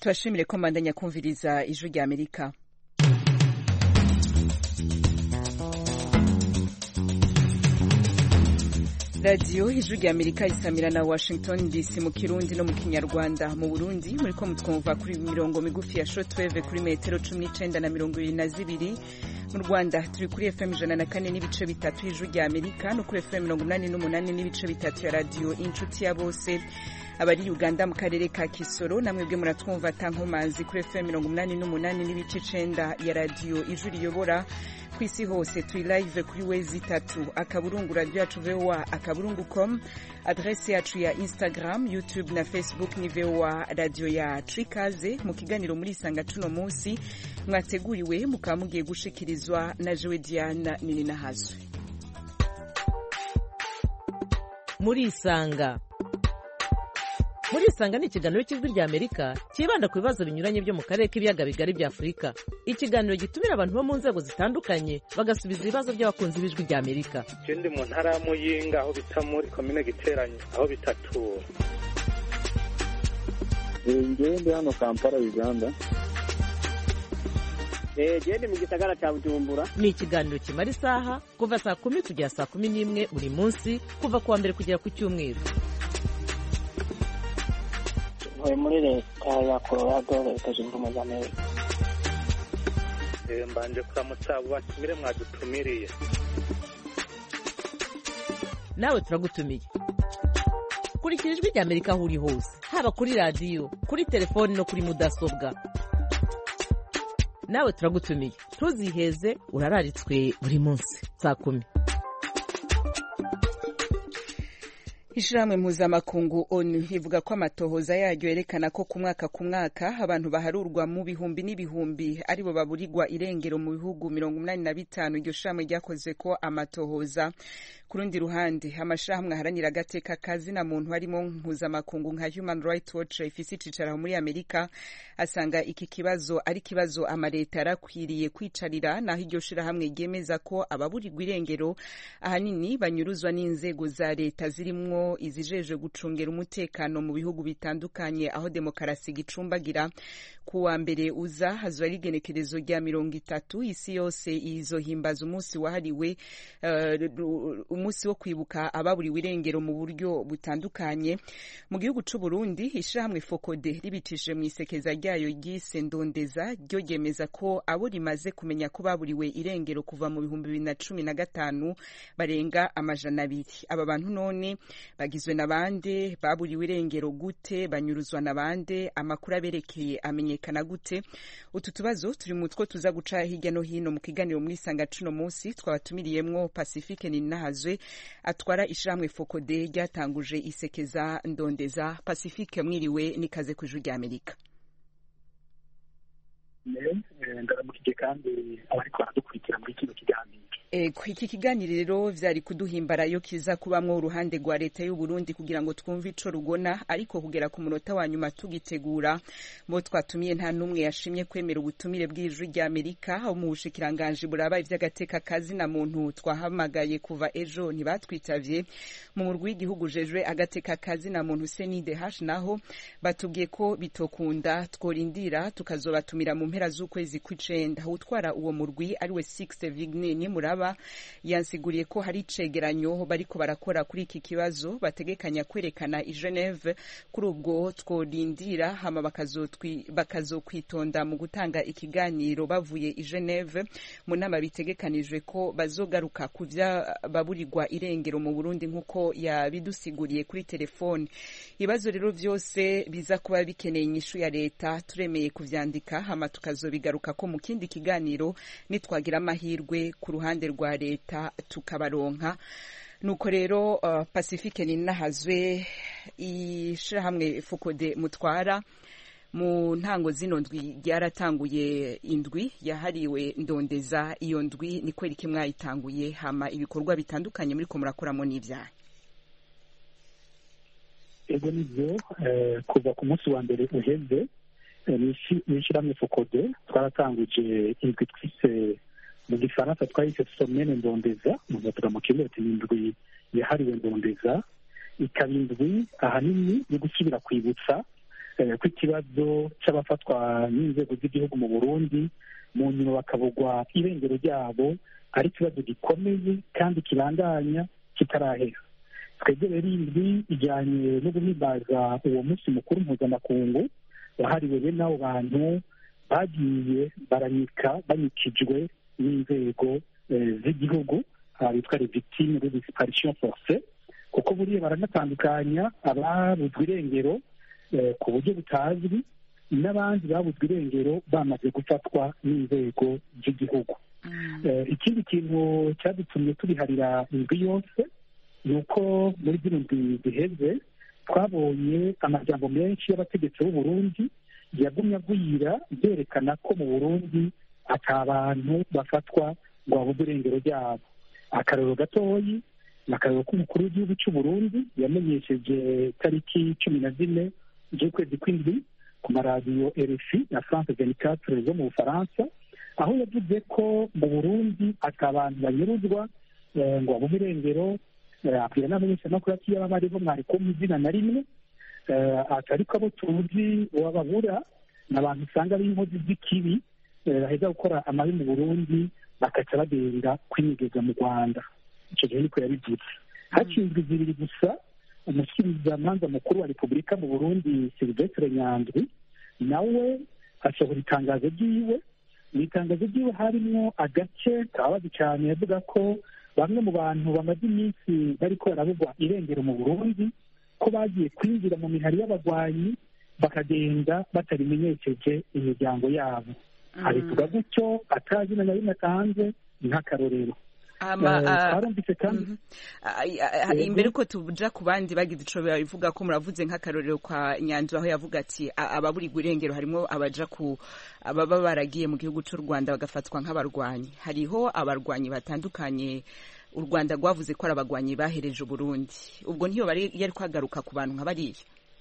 turashimire ko mbandanya kumviriza ijwi rya Amerika. Radio ijwi rya Amerika isamira na Washington DC mu Kirundi no mu Kinyarwanda. Mu Burundi muriko mutwumva kuri mirongo migufi ya shortwave kuri metero 19 na 22. Mu Rwanda turi kuri FM 104 n'ibice bitatu ijwi rya Amerika no kuri FM 88 n'ibice bitatu ya radio Inshuti ya Bose. Abari Uganda mu karere ka Kisoro namwe bwe muratwumva tankomazi kuri FM 88 n'ibice 9 ya radio ijwi riyobora kwisi hose. Turi live kuri wezi 3 akaburungu radio yacu VOA akaburungu.com, adresse yacu ya Instagram, YouTube na Facebook ni VOA radio yacu. Ikaze mu kiganiro muri Isanga tuno munsi mwateguriwe mukaba mugiye gushikirizwa na Jewe Diana Nininahazo. Muri Isanga ni ikiganiro cy'ijwi rya Amerika kibanda ku bibazo binyuranye byo mu karere k'ibiyaga bigari bya Afurika. Ikiganiro gitumira abantu bo mu nzego zitandukanye bagasubiza ibibazo by'abakunzi b'ijwi rya Amerika. Ndi mu ntara ya Muyinga aho bita muri commune Giteranyo aho bitatura. Ndi hano Kampala Uganda. Ndi mu gisagara cya Bujumbura. Ni ikiganiro kimara isaha kuva saa 10 kugera saa 11 buri munsi kuva kuwa mbere kugera ku Cyumweru. Muri leta ya Colorado leta zunze ubumwe za Amerika. Mbanje kuramutsa abo batumire mwadutumiriye. Nawe turagutumiye. Kurikira ijwi rya Amerika aho uri hose, haba kuri radio, kuri telefoni no kuri mudasobwa. Nawe turagutumiye. Ntuziheze urararitswe buri munsi saa 10. Ishirahamwe mpuzamakungu ONU ivuga ko amatohoza yaryo yerekana ko ku mwaka abantu baharurwa mu bihumbi n'ibihumbi aribo baburirwa irengero mu bihugu 85. Iryo shirahamwe ryakoze ko amatohoza. Ku rundi ruhande amashirahamwe aharanira agateka kazina muntu harimo mpuzamakungu nka Human Rights Watch ifise icicaro muri Amerika asanga iki kibazo ari kibazo amareta yarakwiriye kwicarira, naho iryo shirahamwe ryemeza ko ababurirwa irengero ahanini banyuruzwa n'inzego za leta zirimwo izijeje gucungera umutekano mu bihugu bitandukanye aho demokarasi gicumbagira. Kuwa mbere uza hazwa rigenekerezo rya 30 isi yose izohimbaza umunsi wahariwe umunsi wo kwibuka ababuriwe irengero mu buryo butandukanye. Mu gihugu c'u Burundi ishirahamwe Fokode ribitije mu isekeza ryayo ryise Ndondeza ryo ryemeza ko abo rimaze kumenya ko baburiwe irengero kuva mu 2015 barenga 200. Aba bantu none bagizwe nabande, baburiwe irengero gute, banyuruzwa nabande, amakuru aberekeye amenyekana gute? Utu tubazo turi mutwo tuza guca hirya no hino mu kiganiro muri Isanga cuno munsi. Twabatumiriyemwo Pacifique Ninahazwe atwara ishirahamwe Fokode ryatanguje isekeza Ndondeza. Pacifique mwiriwe nikaze ku ijwi rya Amerika. Ndaramukije kandi abariko baradukurikira muri kino kiganiro. Iki kiganiro rero vyari kuduhimbara yo kiza kubamwo uruhande rwa leta y'u Burundi kugira ngo twumve ico rugona, ariko kugera ku munota wa nyuma tugitegura mo twatumiye nta numwe yashimye kwemera ubutumire bw'ijwi rya Amerika aho mu bushikiranganje buraba ivy'agateka kazina muntu twahamagaye kuva ejo ntibatwitavye. Mu murwi w'igihugu jejwe agateka kazina muntu CNDH naho batubwiye ko bitokunda tworindira tukazobatumira mu mpera z'ukwezi kw'icenda. Utwara uwo murwi ari we Sixte Vigne ni muraba yansiguriye ko hari icegeranyo bariko barakora kuri iki kibazo bategekanya kwerekana i Geneve. Kuri ubwo tworindira hama bakazokwitonda mu gutanga ikiganiro bavuye i Geneve mu nama bitegekanijwe ko bazogaruka kuvya baburirwa irengero mu Burundi nkuko yabidusiguriye kuri telefone. Ibibazo rero vyose biza kuba bikeneye inyishu ya leta turemeye kuvyandika hama tukazobigaruka ko mu kindi kiganiro nitwagira amahirwe ku ruhande rwa leta tukabaronka. Nuko rero Pacifique Ninahazwe ishirahamwe Fokode mutwara mu ntango zino ndwi ryaratanguye indwi yahariwe Ndondeza. Iyo ndwi ni kweri ki mwayitanguye hama ibikorwa bitandukanye muri ko murakoramo n'ivyaha? Ego nivyo kuva ku munsi wa mbere uheze n'ishirahamwe Fokode twaratanguje indwi twise mu gifaransa twahise somene Ndondeza, muzavuga mu kirundi indwi yahariwe Ndondeza. Ikaba indwi ahanini yo gusubira kwibutsa ko ikibazo cy'abafatwa n'inzego z'igihugu mu Burundi mu nyuma bakabugwa irengero ryabo ari ikibazo gikomeye kandi kiranganya kitarahera. Twebwe rero indwi ijyanye no guhimbaza uwo munsi mukuru mpuzamakungu wahariwe bene abo bantu bagiye banyikijwe n'inzego z'igihugu bitwa les victimes de disparition forcée, kuko buriya baranatandukanya ababuzwe irengero ku buryo butazwi n'abandi babuzwe irengero bamaze gufatwa n'inzego z'igihugu. Ikindi kintu cyadutumye tubiharira indwi yose ni uko muri zino ndwi ziheze twabonye amajambo menshi y'abategetsi b'u Burundi yagumye agwira byerekana ko mu Burundi ata bantu bafatwa ngo babuze irengero ryabo. Akarero gatoyi ni akarero k'umukuru w'igihugu cy'u Burundi yamenyesheje tariki 14 z'ukwezi kw'indwi ku maradiyo RFI na France 24 zo mu Bufaransa, aho yavuze ko mu Burundi ata bantu banyuruzwa ngo babuze irengero. Abwira n'abamenyeshamakuru ati yaba bariho mwari kumpa izina na rimwe, ariko abo tuzi wababura ni abantu usanga ari inkozi z'ikibi baheza gukora amabi mu Burundi bakaca bagenda kwinigeza mu Rwanda. Icyo gihe niko yabivuze. Hakinzwe zibiri gusa umushyikirizamanza mukuru wa Repubulika mu Burundi Sylvestre Nyandwi nawe asohora itangazo ryiwe. Mu itangazo ryiwe harimo agace kababazi cyane yavuga ko bamwe mu bantu bamaze iminsi bariko barabugwa irengero mu Burundi ko bagiye kwinjira mu mihari y'abagwanyi bakagenda batarimenyesheje imiryango yabo. Abivuga gutyo atazina na rimwe atanze nk'akarorero. Imbere ko tuja ku bandi bagize ico bivuga ko muravuze nk'akarorero kwa Nyanzu aho yavuga ati ababurirwa irengero harimo ababa baragiye mu gihugu cy'u Rwanda bagafatwa nk'abarwanyi. Hariho abarwanyi batandukanye u Rwanda rwavuze ko ari abagwanyi bahereje Burundi. Ubwo ntiyo yari kwagaruka ku bantu nka bariya.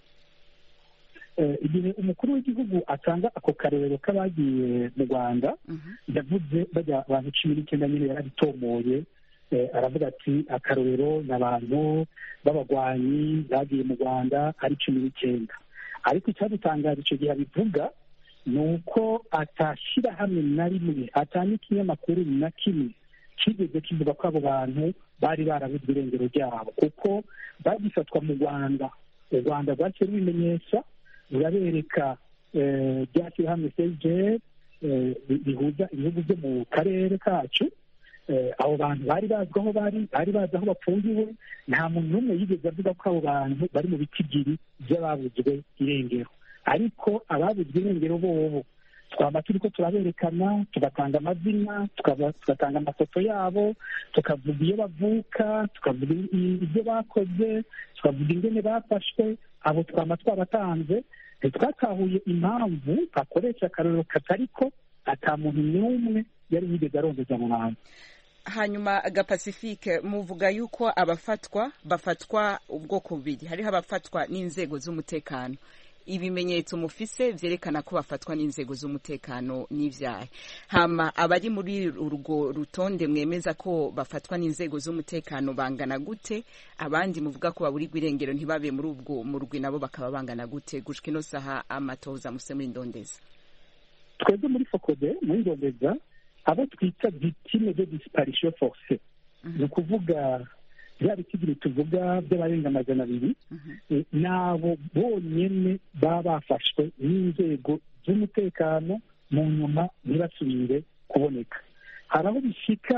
Igihe umukuru w'igihugu atanga ako karorero k'abagiye mu Rwanda yavuze bajya abantu 19 nyine yarabitomoye, aravuga ati akarorero n'abantu b'abagwanyi bagiye mu Rwanda ari 19. Ariko icyadutangaje icyo gihe abivuga ni uko atashira hamwe na rimwe atanga ikinyamakuru na kimwe kigeze kivuga ko abo bantu bari barabuzwe irengero ryabo, kuko bagifatwa mu Rwanda. U Rwanda rwaciye rubimenyesha rurabereka ryashyira hamwe CGR bihuza ibihugu byo mu karere kacu. Abo bantu bari bazwi aho bari bazi aho bapfungiwe. Nta muntu n'umwe yigeze avuga ko abo bantu bari mu bitigiri by'ababuzwe irengero, ariko ababuzwe irengero bobo twaba turiko turaberekana, tugatanga amazina, tugatanga amafoto yabo, tukavuga iyo bavuka, tukavuga ibyo bakoze, tukavuga ingene bafashwe. Abo twaba twabatanze. Ntitwatahuye impamvu akoresha akarorero katariko ata muntu n'umwe yari yigeze arondeza mu bantu. Hanyuma Pacifique, muvuga yuko bafatwa ubwoko bubiri. Hariho abafatwa n'inzego z'umutekano. Ibimenyetso mufise vyerekana ko bafatwa n'inzego z'umutekano n'ivyaha. Hama abari muri urwo rutonde mwemeza ko bafatwa n'inzego z'umutekano bangana gute? Abandi muvuga ko baburirwa irengero ntibabe muri ubwo murwi nabo bakaba bangana gute? Gushika ino saha amatoza museme indondeza. Twebwe muri Fokode muri Ndondeza abo twita victime de disparition forcée, ni ukuvuga bya bitigiri tuvuga by'abarenga 200 nabo bonyene baba bafashwe n'inzego z'umutekano mu nyuma ntibasubire kuboneka. Hari aho bishika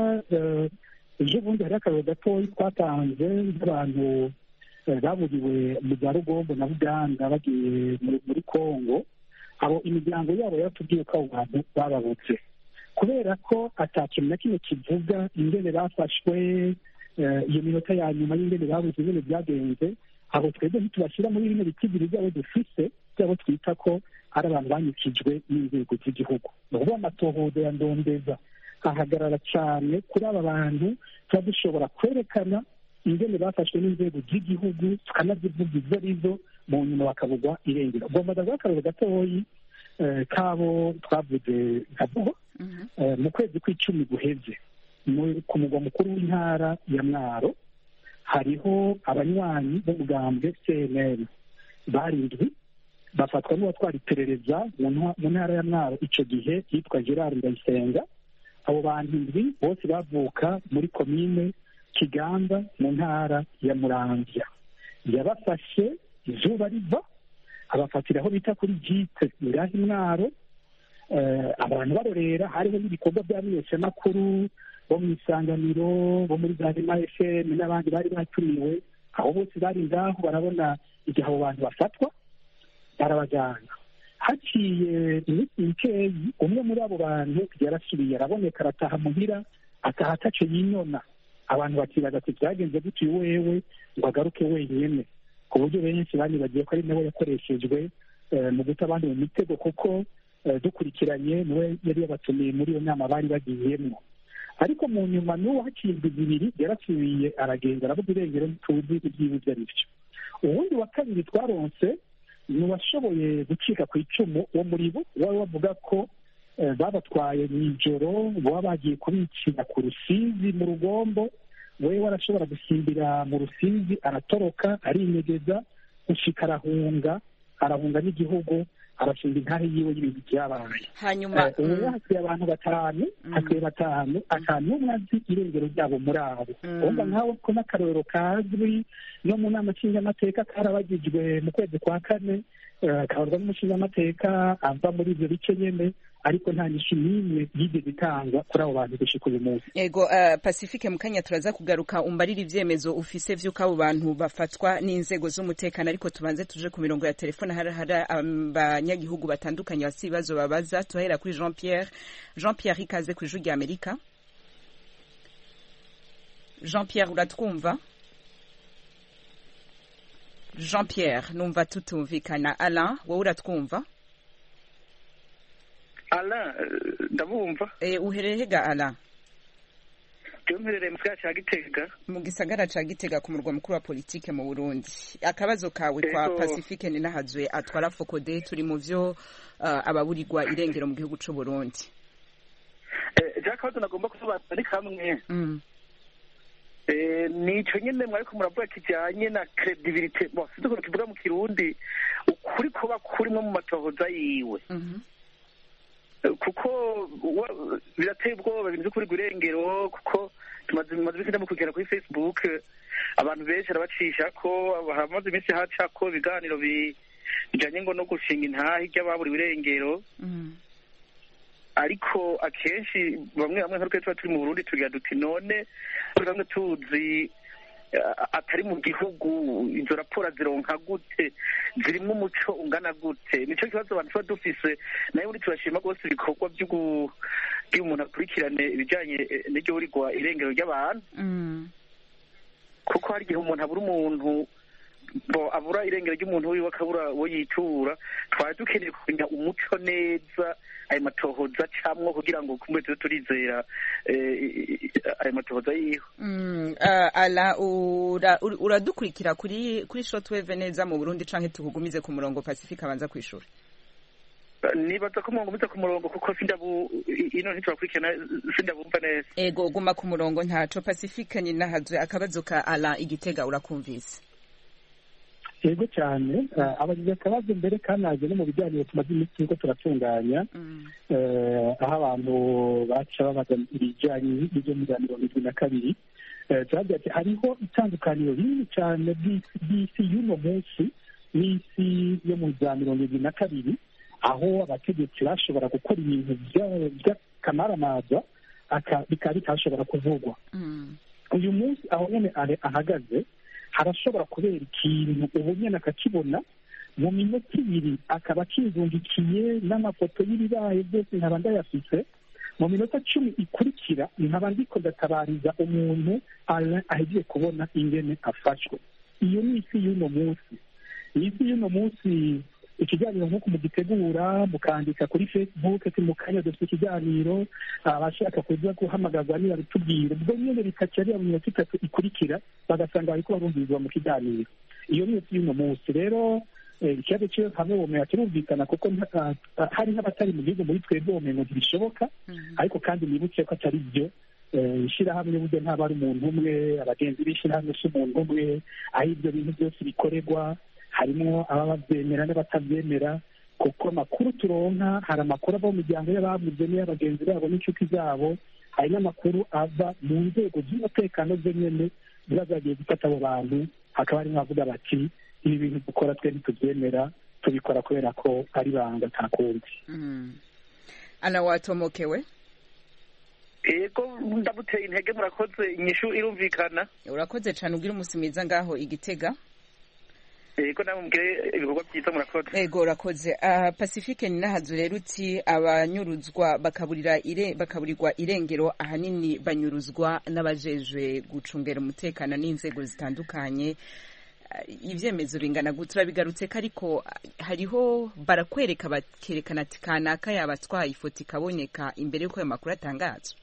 ejo bundi hari akararo gatoyi twatanze nk'abantu baburiwe mu za Rugombo na Buganda bagiye muri Kongo. Abo imiryango yabo yatubwiye ko abo bantu bababutse, kubera ko atakintu na kimwe kivuga ingene bafashwe, iyo minota ya nyuma y'ingene babuze ingene byagenze. Abo twebwe ntitubashyira muri bino bitigiri byabo dufise byabo twita ko ari abantu banyikijwe n'inzego z'igihugu. Ni ukuvuga amatohoza ya Ndondeza ahagarara cyane kuri aba bantu, tuba dushobora kwerekana ingene bafashwe n'inzego z'igihugu tukanazivuga izo arizo, mu nyuma bakabugwa irengero. Ngomba ndavuga akarero gatoyi kabo twavuze nka Buho mu kwezi kw'icumi guheze ku mugwa mukuru w'intara ya Mwaro hariho abanywanyi b'umugambwe CNL barindwi bafatwa n'uwatwara iperereza mu ntara ya Mwaro icyo gihe yitwa Gerard Ndayisenga. Abo bantu indwi bose bavuka muri komine Kiganda mu ntara ya Muramvya. Yabafashe izuba riva, abafatira aho bita kuri jite ngaho Mwaro. Abantu barorera, hariho n'ibikorwa by'abamenyeshamakuru bo mu Isanganiro, bo muri za Rema FM n'abandi bari batumiwe. Aho bose bari ngaho barabona igihe abo bantu bafatwa, barabajyana. Haciye iminsi mikeyi, umwe muri abo bantu yarasubiye araboneka, arataha muhira, ataha ataco yinyona. Abantu bakiraga ati byagenze gutyo wewe ngo agaruke wenyene, ku buryo benshi banibagiye ko ari nawe yakoreshejwe mu guta abandi mu mitego, kuko dukurikiranye niwe yari yabatumiye muri iyo nama bari bagiyemo. Ariko mu nyuma n'uwo haciye indwi zibiri yarasubiye aragenda, aravuga irengero ntituzi ibyiwe ibyo ari byo. Uwundi wa kabiri twaronse ni uwashoboye gucika ku icumu wo muri bo, wari bavuga ko babatwaye mu ijoro, baba bagiye kubicira ku Rusizi mu Rugombo. We warashobora gusimbira mu Rusizi, aratoroka, arinyegeza, gushika arahunga n'igihugu, arashinga intare yiwe y'ibintu byabaye. Hanyuma ubu hasigaye abantu batanu, akantu umwe azi irengero ryabo muri abo. Urumva nkawe ko n'akarorero kazwi no mu nama nshingamateka karabagijwe mu kwezi kwa kane, kabarwa n'umushingamateka ava muri ibyo bice nyene, ariko nta nyishu n'imwe yigeze itangwa kuri abo bantu gushika uyu munsi. Ego Pacifique mukanya turaza kugaruka umbarira ivyemezo ufise vy'uko abo bantu bafatwa n'inzego z'umutekano, ariko tubanze tuje ku mirongo ya telefone. Hari abanyagihugu batandukanye bafite ibibazo babaza. Tuhera kuri Jean Pierre ikaze ku Ijwi rya Amerika. Jean Pierre uratwumva? Jean Pierre numva tutumvikana. Alain wowe uratwumva? Alain ndabumva. Uhereye ga Alain? Mperereye mu gisagara ca Gitega. Mu gisagara ca Gitega ku murwa mukuru wa politike mu Burundi. Akabazo kawe kwa Pacifique ni nahazwe atwara Fokode, turi mu vyo ababurirwa irengero mu gihugu c'u Burundi. Jakabazo nagomba kusobanura ni kamwe. Nico nyene mwariko muravuga kijanye na credibility. Bo sinzi kivuga mu Kirundi, ukuri kuba kurimo mu matohoza yiwe. Kuko birateye ubwoba ibintu by'ukuri irengero, kuko tumaze bikenda mu kugera kuri Facebook, abantu benshi arabacisha ko hamaze iminsi haca ko ibiganiro bijanye ngo no gushinga intahe ry'ababuriwe irengero. Ariko akenshi bamwe nkaruke tuba turi mu Burundi tugira duti none bamwe tuzi atari mu gihugu izo raporo zironka gute, zirimo umuco ungana gute? Nico kibazo abantu tuba dufise. Nayo muri turashima rwose ibikorwa by'umuntu akurikirane ibijanye n'iryo burirwa irengero ry'abantu, kuko hari igihe umuntu abura irengero ry'umuntu wiwe, akabura wo yitura. Twari dukeneye kumenya umuco neza ayo matohoza camwo, kugira ngo kumbe turizera ayo matohoza yiwe. Ala uradukurikira kuri shortwave neza mu Burundi, canke tukugumize ku murongo Pacifique abanza kwishura? Nibaza ko mungumiza ku murongo, kuko ino ntiturakurikirana, sindabumva neza. Ego guma ku murongo ntaco. Pacifique ni nahazwe akabazo ka Ala Igitega urakumvise? Yego cyane. Abagize akabazo mbere kanaje no mu bijyanye tumaze iminsi turiko turatunganya, aho abantu baca babaza ibijyanye n'ibyo mu 2022. Turagira ati hariho itandukaniro rinini cyane bw'isi y'uno munsi n'isi yo mu 2022, aho abategetsi bashobora gukora ibintu by'akamaramaza bikaba bitashobora kuvugwa. Uyu munsi aho nyene ahagaze, harashobora kubera ikintu ubu nyene akakibona mu minota ibiri, akaba akizungikiye n'amafoto y'ibibaye byose nkaba ndayafise. Mu minota 10 ikurikira nkaba ndiko ndatabariza umuntu ahegiye kubona ingene afashwe. Iyo ni isi y'uno munsi. Isi y'uno munsi ikiganiro nk'uko mugitegura mukandika kuri Facebook ati mu kanya dufite ikiganiro, abashaka kuza guhamagazwa niba bitubwira, ubwo nyene bikacarira mu minota 3 ikurikira bagasanga bariko barumvizwa mu kiganiro. Iyo ni isi y'uno munsi. Rero ikibazo cyo hamwe bomera kirumvikana, kuko hari n'abatari mu gihugu muri twebwe bomenya ntibishoboka, ariko kandi nibuke ko atari byo. Ishirahamwe burya ntaba ari umuntu umwe, abagenzi b'ishirahamwe si umuntu umwe, aho ibyo bintu byose bikorerwa harimo ababa babyemera n'abatabyemera, kuko amakuru turonka, hari amakuru ava mu miryango y'ababuze n'iy'abagenzi babo n'inshuti zabo, hari n'amakuru ava mu nzego z'umutekano ze nyene ziba zagiye gufata abo bantu, hakaba harimo abavuga bati ibi bintu dukora twe ntitubyemera, tubikora kubera ko ari banga nta kundi. Ana watomokewe? Yego ndabuteye intege, murakoze, inyishu irumvikana. Urakoze cyane, ugira umunsi mwiza ngaho Igitega. Yego namubwire ibikorwa byiza, murakoze. Yego urakoze. Pacifique Ninahazu rero uti abanyuruzwa bakaburirwa irengero ahanini banyuruzwa n'abajejwe gucungera umutekano n'inzego zitandukanye. Ivyemezo bingana gute? Turabigarutse ko ariko hariho barakwereka bakerekana ati kanaka yabatwaye ifoto ikaboneka imbere y'uko ayo makuru atangazwa.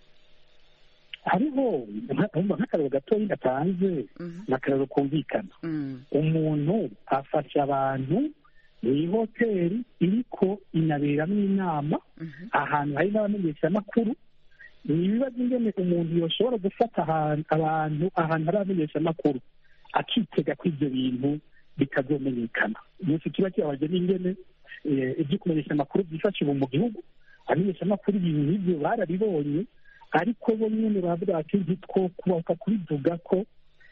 Hariho nk'akararo gatoya gatanze n'akararo kumvikana. Umuntu afasha abantu mw'ihoteli iriko inaberamwo inama, ahantu hari n'abamenyeshamakuru. Ni ibibazo ingene umuntu yoshobora gufata abantu ahantu hari abamenyeshamakuru akitega ko ivyo bintu bitazomenyekana. Umunsi kiba kibabaje n'ingene ibyo kumenyesha amakuru byifashe mu gihugu, abamenyesha amakuru ibintu nk'ivyo barabibonye, ariko bo nyene bavuga ati ntitwo kubaka kubivuga ko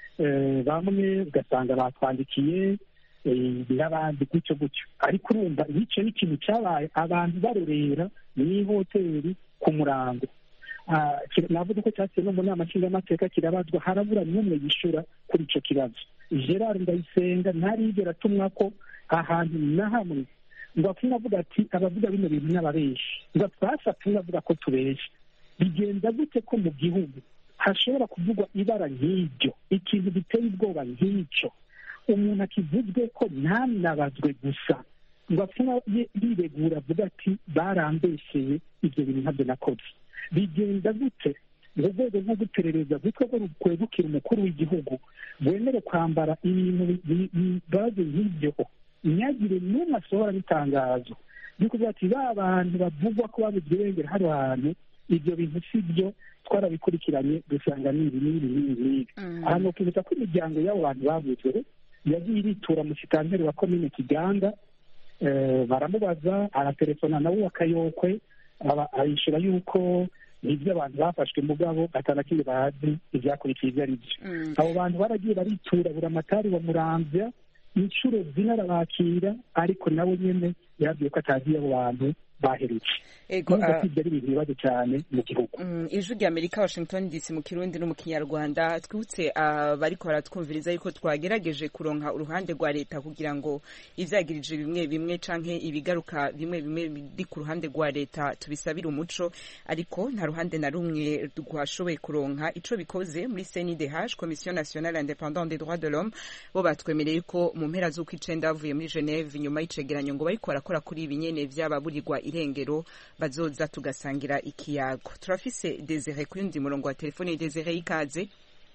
bamwe ugasanga batwandikiye n'abandi gutyo gutyo. Ariko urumva ico ni ikintu cabaye, abantu barorera mw'ihoteli ku murango. Navuga ko cyasiye no mu nama nshingamateka kirabazwa, harabura n'umwe yishura kuri ico kibazo. Gerard Ndayisenga ntarigera atumwa ko ahantu na hamwe ngo akinavuga ati abavuga bino bintu n'ababeshi, ngo twashatse avuga ko tubeshi. Bigenda gute ko mu gihugu hashobora kuvugwa ibara nk'iryo, ikintu giteye ubwoba nk'icyo, umuntu akivuzwe ko ntanabazwe gusa ngo apfuna yiregura avuga ati barambesheye, ibyo bintu ntabyo nakoze. Bigenda gute mu rwego rwo guperereza rwitwa ko rukwegukira umukuru w'igihugu wemere kwambara ibintu bibaze nk'ibyo, ntihagire n'umwe asohora n'itangazo ryo kuvuga ati ba bantu bavugwa ko babuze irengero hano hantu, ibyo bintu si byo, twarabikurikiranye dusanga ni ibi n'ibi n'ibi n'ibi. Ahantu ukibutsa ko imiryango y'abo bantu bavuzwe yagiye iritura musitanteri wa komine Kiganda, baramubaza, aratelefona nawe akayokwe, ayishura yuko nibyo abantu bafashwe mugabo atanakindi bazi ibyakurikiye ibyo ari byo. Abo bantu baragiye baritura buramatari wa Muramvya inshuro zine arabakira, ariko nawe nyene yabwiye ko atazi abo bantu baherutse. Ibyo ari ibintu bibazo cyane mu gihugu. Ijwi ry'Amerika, Washington DC, mu Kirundi no mu Kinyarwanda. Twibutse bariko baratwumviriza yuko twagerageje kuronka uruhande rwa leta kugira ngo ivyagirije bimwe bimwe canke ibigaruka bimwe bimwe biri ku ruhande rwa leta tubisabire umuco, ariko nta ruhande na rumwe rwashoboye kuronka ico bikoze. Muri CNDH, Commission Nationale Indépendante des Droits de l'Homme, bo batwemereye ko mu mpera z'ukwicenda bavuye muri Geneve nyuma y'icegeranyo ngo bariko barakora kuri ibi nyene vy'ababurirwa irengero bazoza tugasangira ikiyago. Turafise Desire ku yundi murongo wa telefone. Desire, ikaze.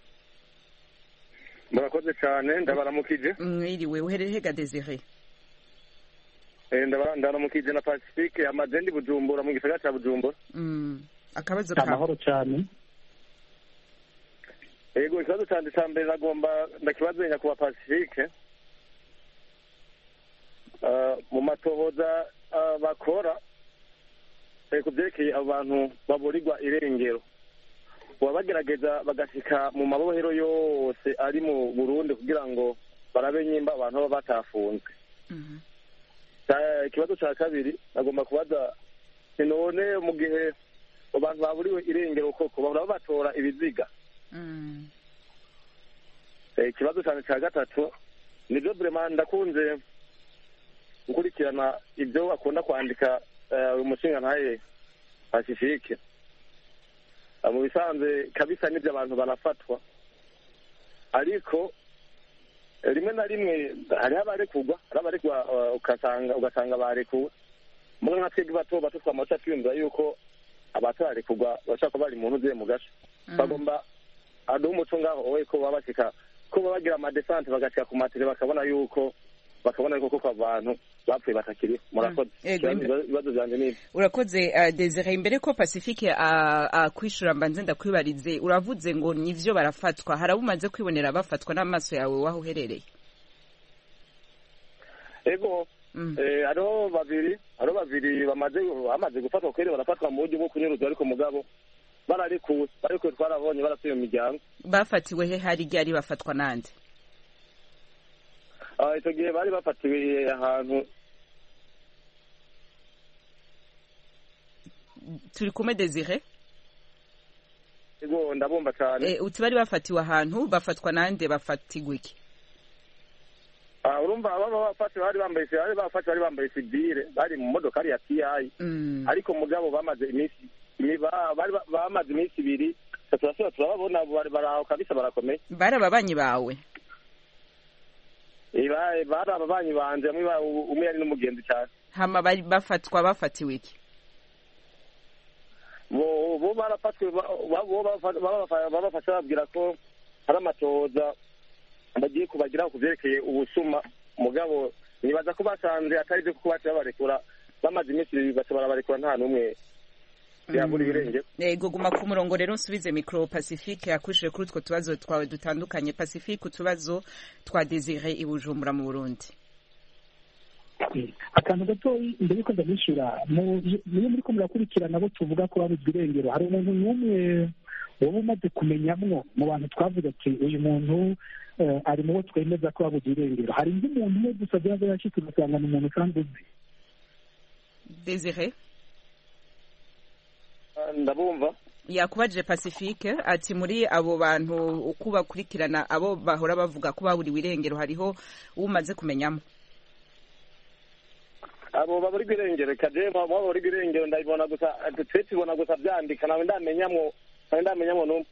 Murakoze cyane, ndabaramukije. Mwiriwe, uherereye ga Desire? Ndabaramukije na Pacifique amazendi Bujumbura, mu gisagara ca Bujumbura. Akabazo ka amahoro cyane. Yego, ikibazo cyane cya mbere nagomba ndakibazenya kuba Pacifique. Mu matohoza bakora ku byerekeye abantu baburirwa irengero, baba bagerageza bagashika mu mabohero yose ari mu Burundi kugira ngo barabe nyimba abantu baba batafunzwe. Ikibazo cya kabiri nagomba kubaza, none mu gihe abantu baburiwe irengero koko bahora batora ibiziga? Ikibazo cyane cya gatatu, nibyo vraiment ndakunze gukurikirana ibyo akunda kwandika umushinga ntaye Pacifique. Mu bisanzwe kabisa n'ibyo abantu barafatwa, ariko rimwe na rimwe hariho abarekugwa, ugasanga barekuwe. Mwe nka twebwe bato twamaca twiyumvira yuko abatarekugwa bashaka bari mu ntuze mu gasho, bagomba aduha umuco ngaho wowe ko baba bashika, ko baba bagira amadesante bagashika ku matire bakabona yuko koko abantu bapfuye batakiri. Murakoze. Ibibazo byanje nibi. Urakoze Desire. Imbere ko Pacifique akwishura mbanze ndakwibarize, uravuze ngo nivyo barafatwa, harabumaze kwibonera bafatwa n'amaso yawe waho uherereye? ego hariho babiri bamaze gufatwa kweri barafatwa mu buryo bwo kunyuruza ariko mugabo bararikuwe twarabonye barasuye mu miryango. Bafatiwe he hari ryari bafatwa nande? Icyo gihe bari bafatiwe ahantu. Turi kumwe Desire? Ego ndabumva cyane. Uti bari bafatiwe ahantu bafatwa nande bafatigwa iki? Urumva bari bambaye sivile bari mu modoka ya TI ariko mugabo bamaze iminsi ibiri turababona baraho kabisa barakomeye. Bari ababanyi bawe? Bari ababanyi banje umwe yari n'umugenzi cyane. Hama bari bafatiwe iki? bo barafatwe babafasha babwira ko hari amatoza bagiye kubagira ku byerekeye ubusuma mugabo nibaza ko basanze atari byo kuko baciye babarekura bamaze iminsi bashobora barekura nta n'umwe yabura ibirenge. Yego guma ku murongo rero nsubize micro Pacifique yakushije kuri utwo tubazo twawe dutandukanye. Pacifique utubazo twa Desire i Bujumbura mu Burundi. Akantu gato imbere yuko ndabishura niyo muri ko murakurikirana abo tuvuga ko babuzwe irengero hari umuntu n'umwe wowe umaze kumenyamwo mu bantu twavuga ati uyu muntu ari mu bo twemeza ko babuzwe irengero hari undi muntu umwe gusa byaza yashitse ugasanga ni umuntu kandi uzi. Desire ndabumva yakubajije Pacifique ati muri abo bantu uko bakurikirana abo bahora bavuga ko baburiwe irengero hariho umaze kumenyamo abo baburi birengero kaje baburi birengero ndabibona gusa twetibona gusa byandika nawe ndamenyamwo no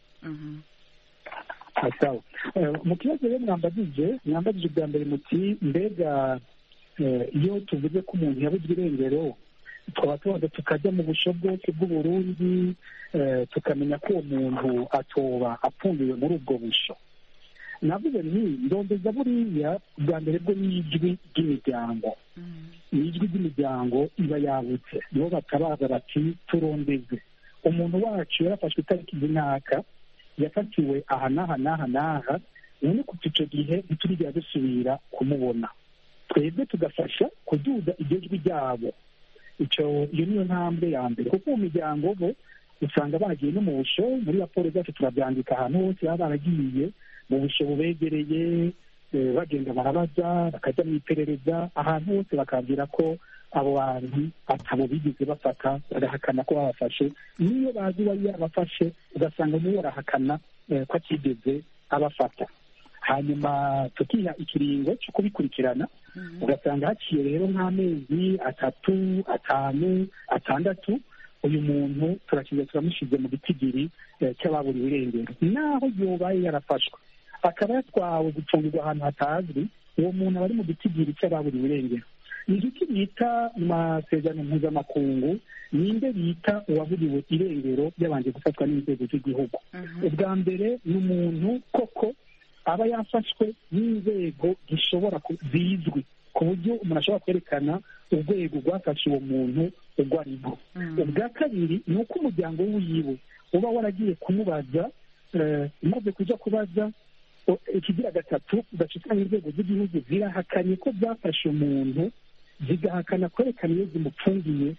sawa mu kibazo rero mwambagije bwa mbere muti mbega iyo tuvuze ko umuntu yabuzwe irengero twaba tubanza tukajya mu busho bwose bw'Uburundi tukamenya ko uwo muntu atoba apfundiwe muri ubwo busho. Navuze nti ndondeza buriya bwa mbere bwo n'ijwi ry'imiryango n'ijwi ry'imiryango iba yabutse nibo batabaza bati turondeze umuntu wacu yarafashwe itariki runaka yafatiwe aha n'aha n'aha n'aha none kuva icyo gihe ntiturigira dusubira kumubona twebwe tugafasha kuduza iryo jwi ryabo. Iyo niyo ntambwe ya mbere kuko mu miryango bo usanga bagiye no mu busho muri raporo zacu turabyandika ahantu hose baba baragiye mu busho bubegereye bagenda barabaza bakajya mu iperereza ahantu hose bakabwira ko abo bantu atabo bigeze bafata bagahakana ko babafashe niyo bazi uwari yabafashe ugasanga niyo barahakana ko atigeze abafata. Hanyuma tukiha ikiringo cyo kubikurikirana ugasanga haciye rero nk'amezi 3, 5, 6 uyu muntu turakiza turamushize mu gitigiri cy'ababuriwe irengero naho yobaye yarafashwe akaba yatwawe gucungirwa ahantu hatazwi uwo muntu aba ari mu gitigiri cy'ababuriwe irengero. Ni iki bita mu masezerano mpuzamakungu ninde bita uwaburiwe irengero yabanje gufatwa n'inzego z'igihugu. Ubwa mbere ni umuntu koko aba yafashwe n'inzego zishobora zizwi ku buryo umuntu ashobora kwerekana urwego rwafashe uwo muntu urwo ari rwo. Ubwa kabiri ni uko umuryango wiwe uba waragiye kumubaza umaze kujya kubaza. Ikigira gatatu ugacikana inzego z'igihugu zirahakanye ko zafashe umuntu zigahakana kwerekana iyo zimupfungiye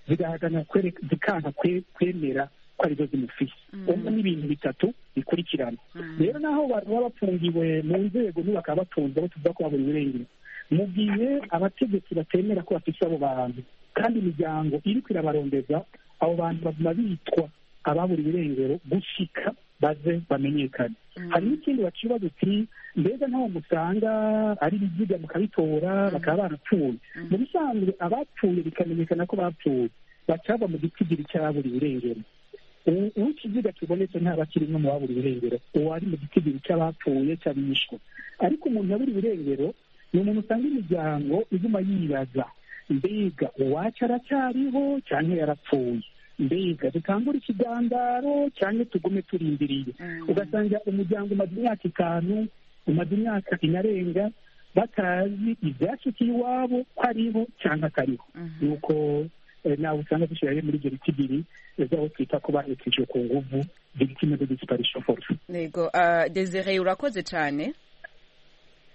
zikanga kwemera ko arizo zimufise. Ubwo ni ibintu bitatu bikurikirana. Rero naho baba bapfungiwe mu nzego bakaba batunze abo tuvuga ko baburiwe irengero mu gihe abategetsi batemera ko bafise abo bantu kandi imiryango iriko irabarondeza abo bantu baguma bitwa ababuriwe irengero gushika baze bamenyekane. Hari n'ikindi baciba duti mbega ntaho musanga ari ibiziga mukabitora bakaba barapfuye. Mu bisanzwe abapfuye bikamenyekana ko bapfuye bacaba mu gitigiri cy'ababuriwe irengero. Ikiziga kibonetse ntaba kirimo mu baburiwe irengero uwo ari mu gitigiri cy'abapfuye cy'abishwe. Ariko umuntu yaburiwe irengero ni umuntu usanga imiryango iguma yibaza mbega uwacu aracyariho cyangwa yarapfuye, mbega dutangura ikigandaro cyangwa tugume turindiriye. Ugasanga umuryango umaze imyaka 5 umaze imyaka inarenga batazi ibyashikiye iwabo ko ariho cyangwa atariho. Nuko nawe usanga dushyiraho muri ibyo bitigiri z'aho twita ko barekejwe ku nguvu victime de disparition force. Nego Desire urakoze cyane.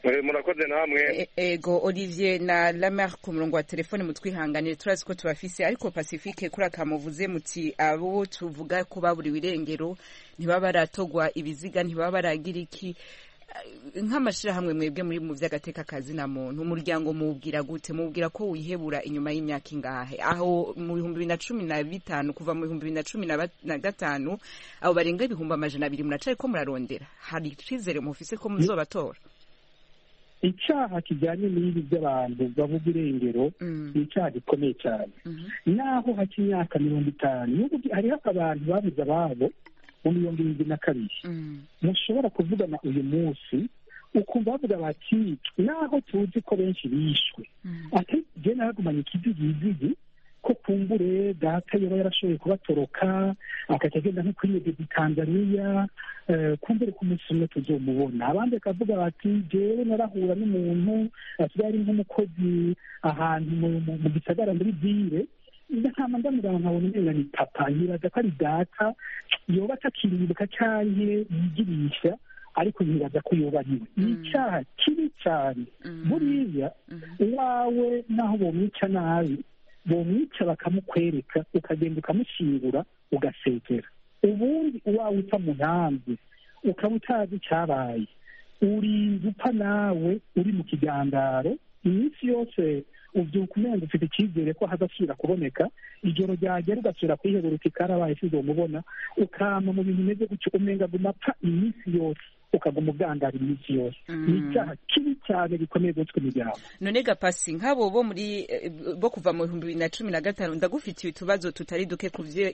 murakoze namwe. Ego Olivier na Lamer ku murongo wa telefone mutwihanganire turazi ko tubafise ariko Pacifique kuri akamuvuze muti abo tuvuga ko baburiwe irengero ntibaba baratogwa ibiziga ntibaba baragira iki nk'amashirahamwe mwebwe muri mu vy'agateka kazi na muntu umuryango mubwira gute mubwira ko wihebura inyuma y'imyaka ingahe aho mu 2015 kuva mu 2015 abo barenga ibihumbi 200 muracaye ko murarondera hari icizere mufise ko muzobatora icyaha kijyanye n'ibi by'abantu bavuga irengero ni icyaha gikomeye cyane naho haki imyaka 50 hariho abantu babuze ababo mu 2022 mushobora kuvugana uyu munsi ukumva bavuga bati naho tuzi ko benshi bishwe ati je nagumanye ikizigizigi ko kumbure data yoba yarashoboye kubatoroka akagenda nko kwiyegeza i Tanzania kumbure ku munsi umwe tuzomubona abandi bakavuga bati jewe narahura n'umuntu asigaye ari nk'umukozi ahantu mu gisagara muri ville ndakama ndamuraba nkabona umenga ni papa nyibaza ko ari data yoba atakiribuka canke yigirisha ariko nyibaza ko yoba ariwe ni icyaha kibi cyane buriya uwawe naho bomwica nabi bomwica bakamukwereka ukagenda ukamushingura ugasegera ubundi uwawe uta mu ntambi ukaba utazi icyabaye urinda upfa nawe uri mu kigandaro iminsi yose ubyuka umenga ufite icyizere ko hazasubira kuboneka ijoro ryagera ugasubira kwiheguruka ikarabaye sizomubona ukama mu bintu bimeze gutyo umenga guma apfa iminsi yose ukaguma ugandara iminsi yose ni icyaha kibi cyane gikomeye gutwe imiryango none Gapasi nk'abo bo muri bo kuva mu 2015 ndagufitiye utubazo tutari duke kuvye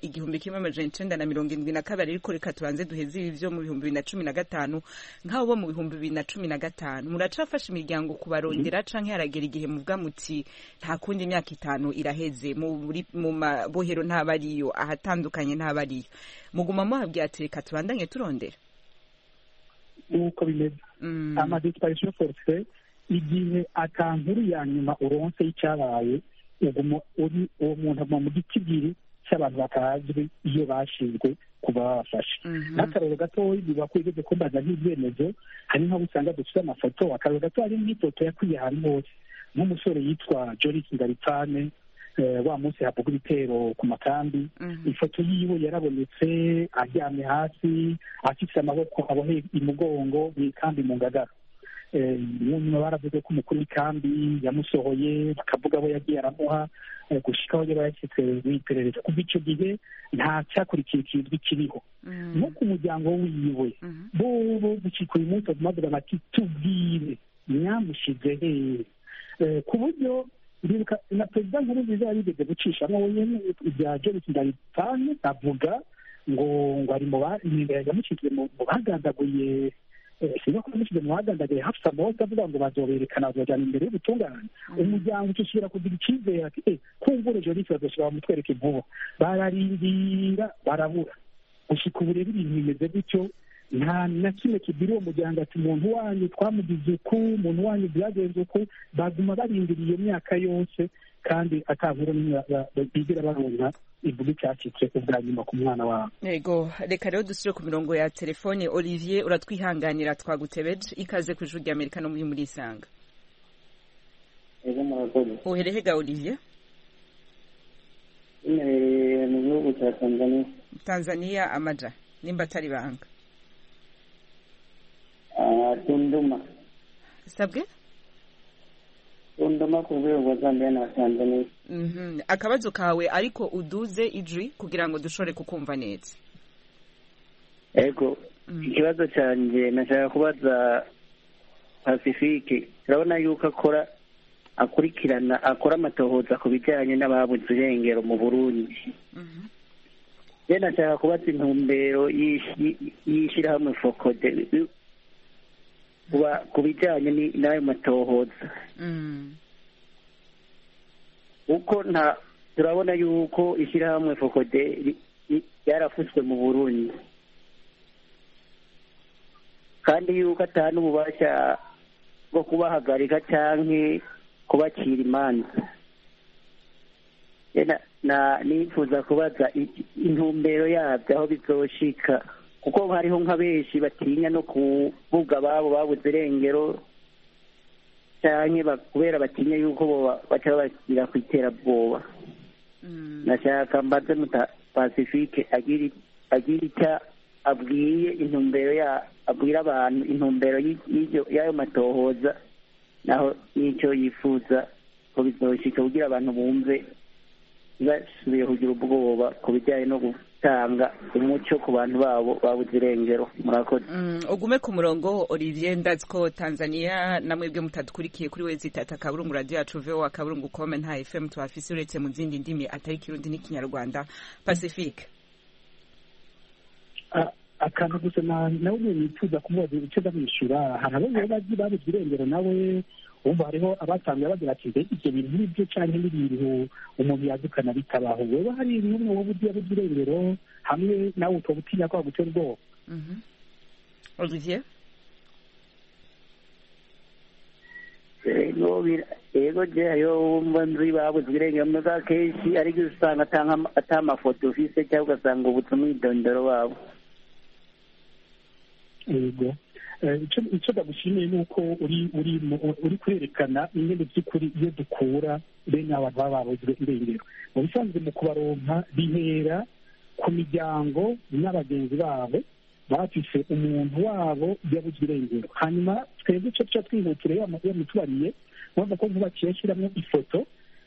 1972 ariko reka tubanze duheze ibi vyo mu 2015 nk'abo bo mu 2015 muracafasha imiryango kubarondera canke haragera igihe muvuga muti nta kundi imyaka 5 iraheze mu mabohero ntabariyo ahatandukanye ntabariyo muguma muhabwiye ati reka tubandanye turondera uko bimeze amadisparation forcée igihe atankuru ya nyuma uronse y'icyabaye uwo muntu aguma mu gikigiri cy'abantu batazwi iyo bashinzwe kuba babafashe n'akarero gatoya biba kwigeze kumbaza nk'ibyemezo hari nk'abo usanga dufite amafoto akarero gato hari nk'ifoto yakwiye ahantu hose nk'umusore yitwa Joris Ngaripane wa munsi havuga ibitero ku makambi ifoto yiwe yarabonetse aryamye hasi afite amaboko aboheye imugongo mw'ikambi mu Ngagara nyuma baravuze ko umukuru w'ikambi yamusohoye bakavuga abo yagiye aramuha gushika aho yaba yashyitse w'iperereza kuva icyo gihe nta cyakurikiye kizwi kiriho no ku muryango wiwe bo gushika uyu munsi bavuga bati tubwire nyamushize hehe ku buryo na perezida Nkurunziza yarigeze gucishamo wenyine ibya Joris Ngaripane avuga ngo ari mu yamushyize mu bagandaguye sinko yamushyize mu bagandaguye Hafsa Mose avuga ngo bazoberekana bazojana imbere y'ubutungane umuryango ucisubira kugira icyizere ati kumbure Joris bazoshobora bamutwereka inkuba bararindira barabura gushika ubu rero ibintu bimeze gutyo nta na kimwe kibiri uwo muryango ati umuntu wanyu twamugize uku umuntu wanyu byagenze uku baguma barindiriye iyo myaka yose kandi atankuru bigira baronka ivuga icyacitse ubwa nyuma ku mwana wabo yego reka rero dusubire ku mirongo ya telefone Olivier uratwihanganira twagutebeje ikaze ku ijuru ry'Amerika no muri Isanga yego murakoze uherehega Olivier mu gihugu cya Tanzania amaja nimba atari banga Tunduma sabwe Tunduma ku rwego rwa Zambia na Tanzania akabazo kawe ariko uduze ijwi kugira ngo dushore kukumva neza ego ikibazo cyanjye nashaka kubaza Pacifique urabona yuko akora amatohoza ku bijyanye n'ababuze irengero mu Burundi je nashaka kubaza intumbero y'ishyirahamwe Focode ku bijyanye n'ayo matohoza uko turabona yuko ishyirahamwe Focode ryarafuswe mu Burundi kandi yuko atari n'ububasha bwo kubahagarika cyangwa kubacira imanza nifuza kubaza intumbero yabyo aho bizoshika kuko hariho nka benshi batinya no kuvuga ababo babuze irengero cyangwa kubera batinya yuko baca babashyira ku iterabwoba. Nashaka mbaze Pacifique agira icyo abwiye abwira abantu intumbero y'ayo matohoza, naho n'icyo yifuza ko bizoshika kugira abantu bumve basubiye kugira ubwoba ku bijyanye no gutanga umuco ku bantu babo babuze irengero. Murakoze. Ugume ku murongo Olivier, ndazi ko Tanzania namwe bwe mutadukurikiye kuri wezi tata kaburungu radio yacu VOA kaburungu kome nta FM tuhafise uretse mu zindi ndimi atari Kirundi n'ikinyarwanda. Pacifique, akantu gusa nawe nifuza kumubaza icyo ndamwishyura. hari abandi babuze irengero nawe wumva hariho abatangiye bagira ati ibyo bintu n'ibyo cyane n'ibintu umuntu yadukana bitabaho. Wewe hari n'umwe wowe yabuze irengero hamwe nawe utaba utinya ko wagutera ubwoba? Olivier? Yego je hariho wumva nzi babuze irengero muga kenshi ariko usanga ata amafoto ufise cyangwa ugasanga ubutumwa idondoro wabo. Yego, icyo ndagushimiye ni uko uri kwerekana ingendo by'ukuri iyo dukura bene abantu baba babuze irengero. Mu bisanzwe mu kubaronka bihera ku miryango n'abagenzi babo bafise umuntu wabo yabuze irengero, hanyuma twebwe icyo tuca twihutire yamutubariye urabona ko ntubaciye ashyiramo ifoto,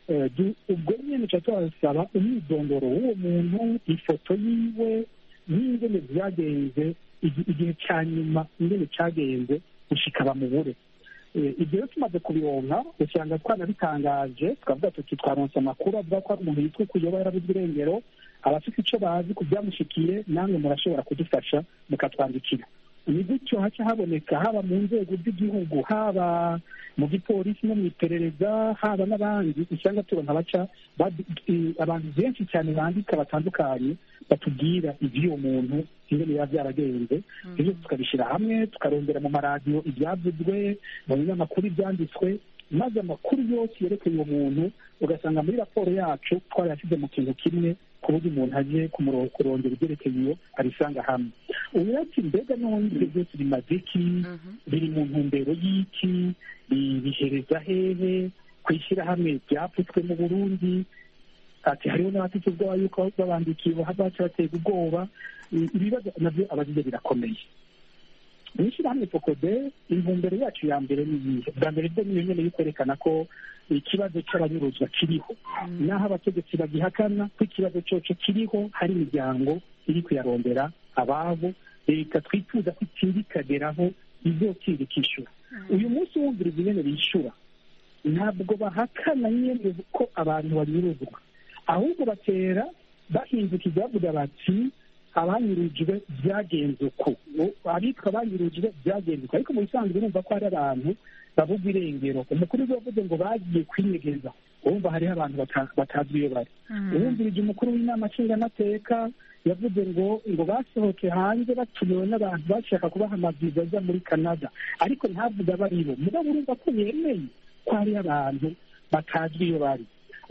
ubwo nyine tuca tubasaba umwidondoro w'uwo muntu, ifoto yiwe n'ingene byagenze, igihe cya nyuma ingene cyagenze gushika bamubure. Ibyo rero tumaze kubironka usanga twanabitangaje, tukavuga tuti twaronse amakuru avuga ko ari umuntu yitwa Kuyoba yarabuze irengero, abafite icyo bazi ku byamushikiye namwe murashobora kudufasha mukatwandikira. Ni gutyo haca haboneka haba mu nzego z'igihugu, haba mu gipolisi no mu iperereza, haba n'abandi usanga turonka baca abantu benshi cyane bandika batandukanye batubwira iby'uwo muntu ingene biba byaragenze. Ibyo tukabishyira hamwe tukarondera mu maradiyo ibyavuzwe, mu binyamakuru ibyanditswe, maze amakuru yose yerekeye uwo muntu ugasanga muri raporo yacu twarayashyize mu kintu kimwe ku buryo umuntu aje kurondera ibyerekeye iyo abisanga hamwe. ubu ati mbega none ibyo byose bimaze iki, biri mu ntumbero y'iki, bihereza hehe, kwishyira hamwe byapfutswe mu Burundi. Ati hariho n'abafite ubwoba yuko babandikiye baca batega ubwoba. Ibibazo nabyo abagize birakomeye. Mw'ishyirahamwe Focode intumbero yacu ya mbere ni iyihe? Bwa mbere byo ni nyine yo kwerekana ko ikibazo cy'abanyuruzwa kiriho, naho abategetsi bagihakana ko ikibazo cyoco kiriho, hari imiryango iri kuyarondera ababo, leta twifuza ko itindi ikageraho izokira ikishyura. Uyu munsi wumviriza ingene bishyura, ntabwo bahakana nyine ko abantu banyuruzwa, ahubwo batera bahindukiza bavuga bati abanyurujwe byagenze uko, abitwa abanyurujwe byagenze uko. Ariko mu bisanzwe urumva ko hari abantu bavuga irengero. Umukuru w'igihugu ngo bagiye kwinyegeza, urumva hariho abantu batazwi iyo bari. Urumvirije umukuru w'inama nshingamateka yavuze ngo basohoke hanze batumiwe n'abantu bashaka kubaha amaviza aza muri Canada, ariko ntavuga abaribo. Mugabo urumva ko yemeye ko hariho abantu batazwi iyo bari.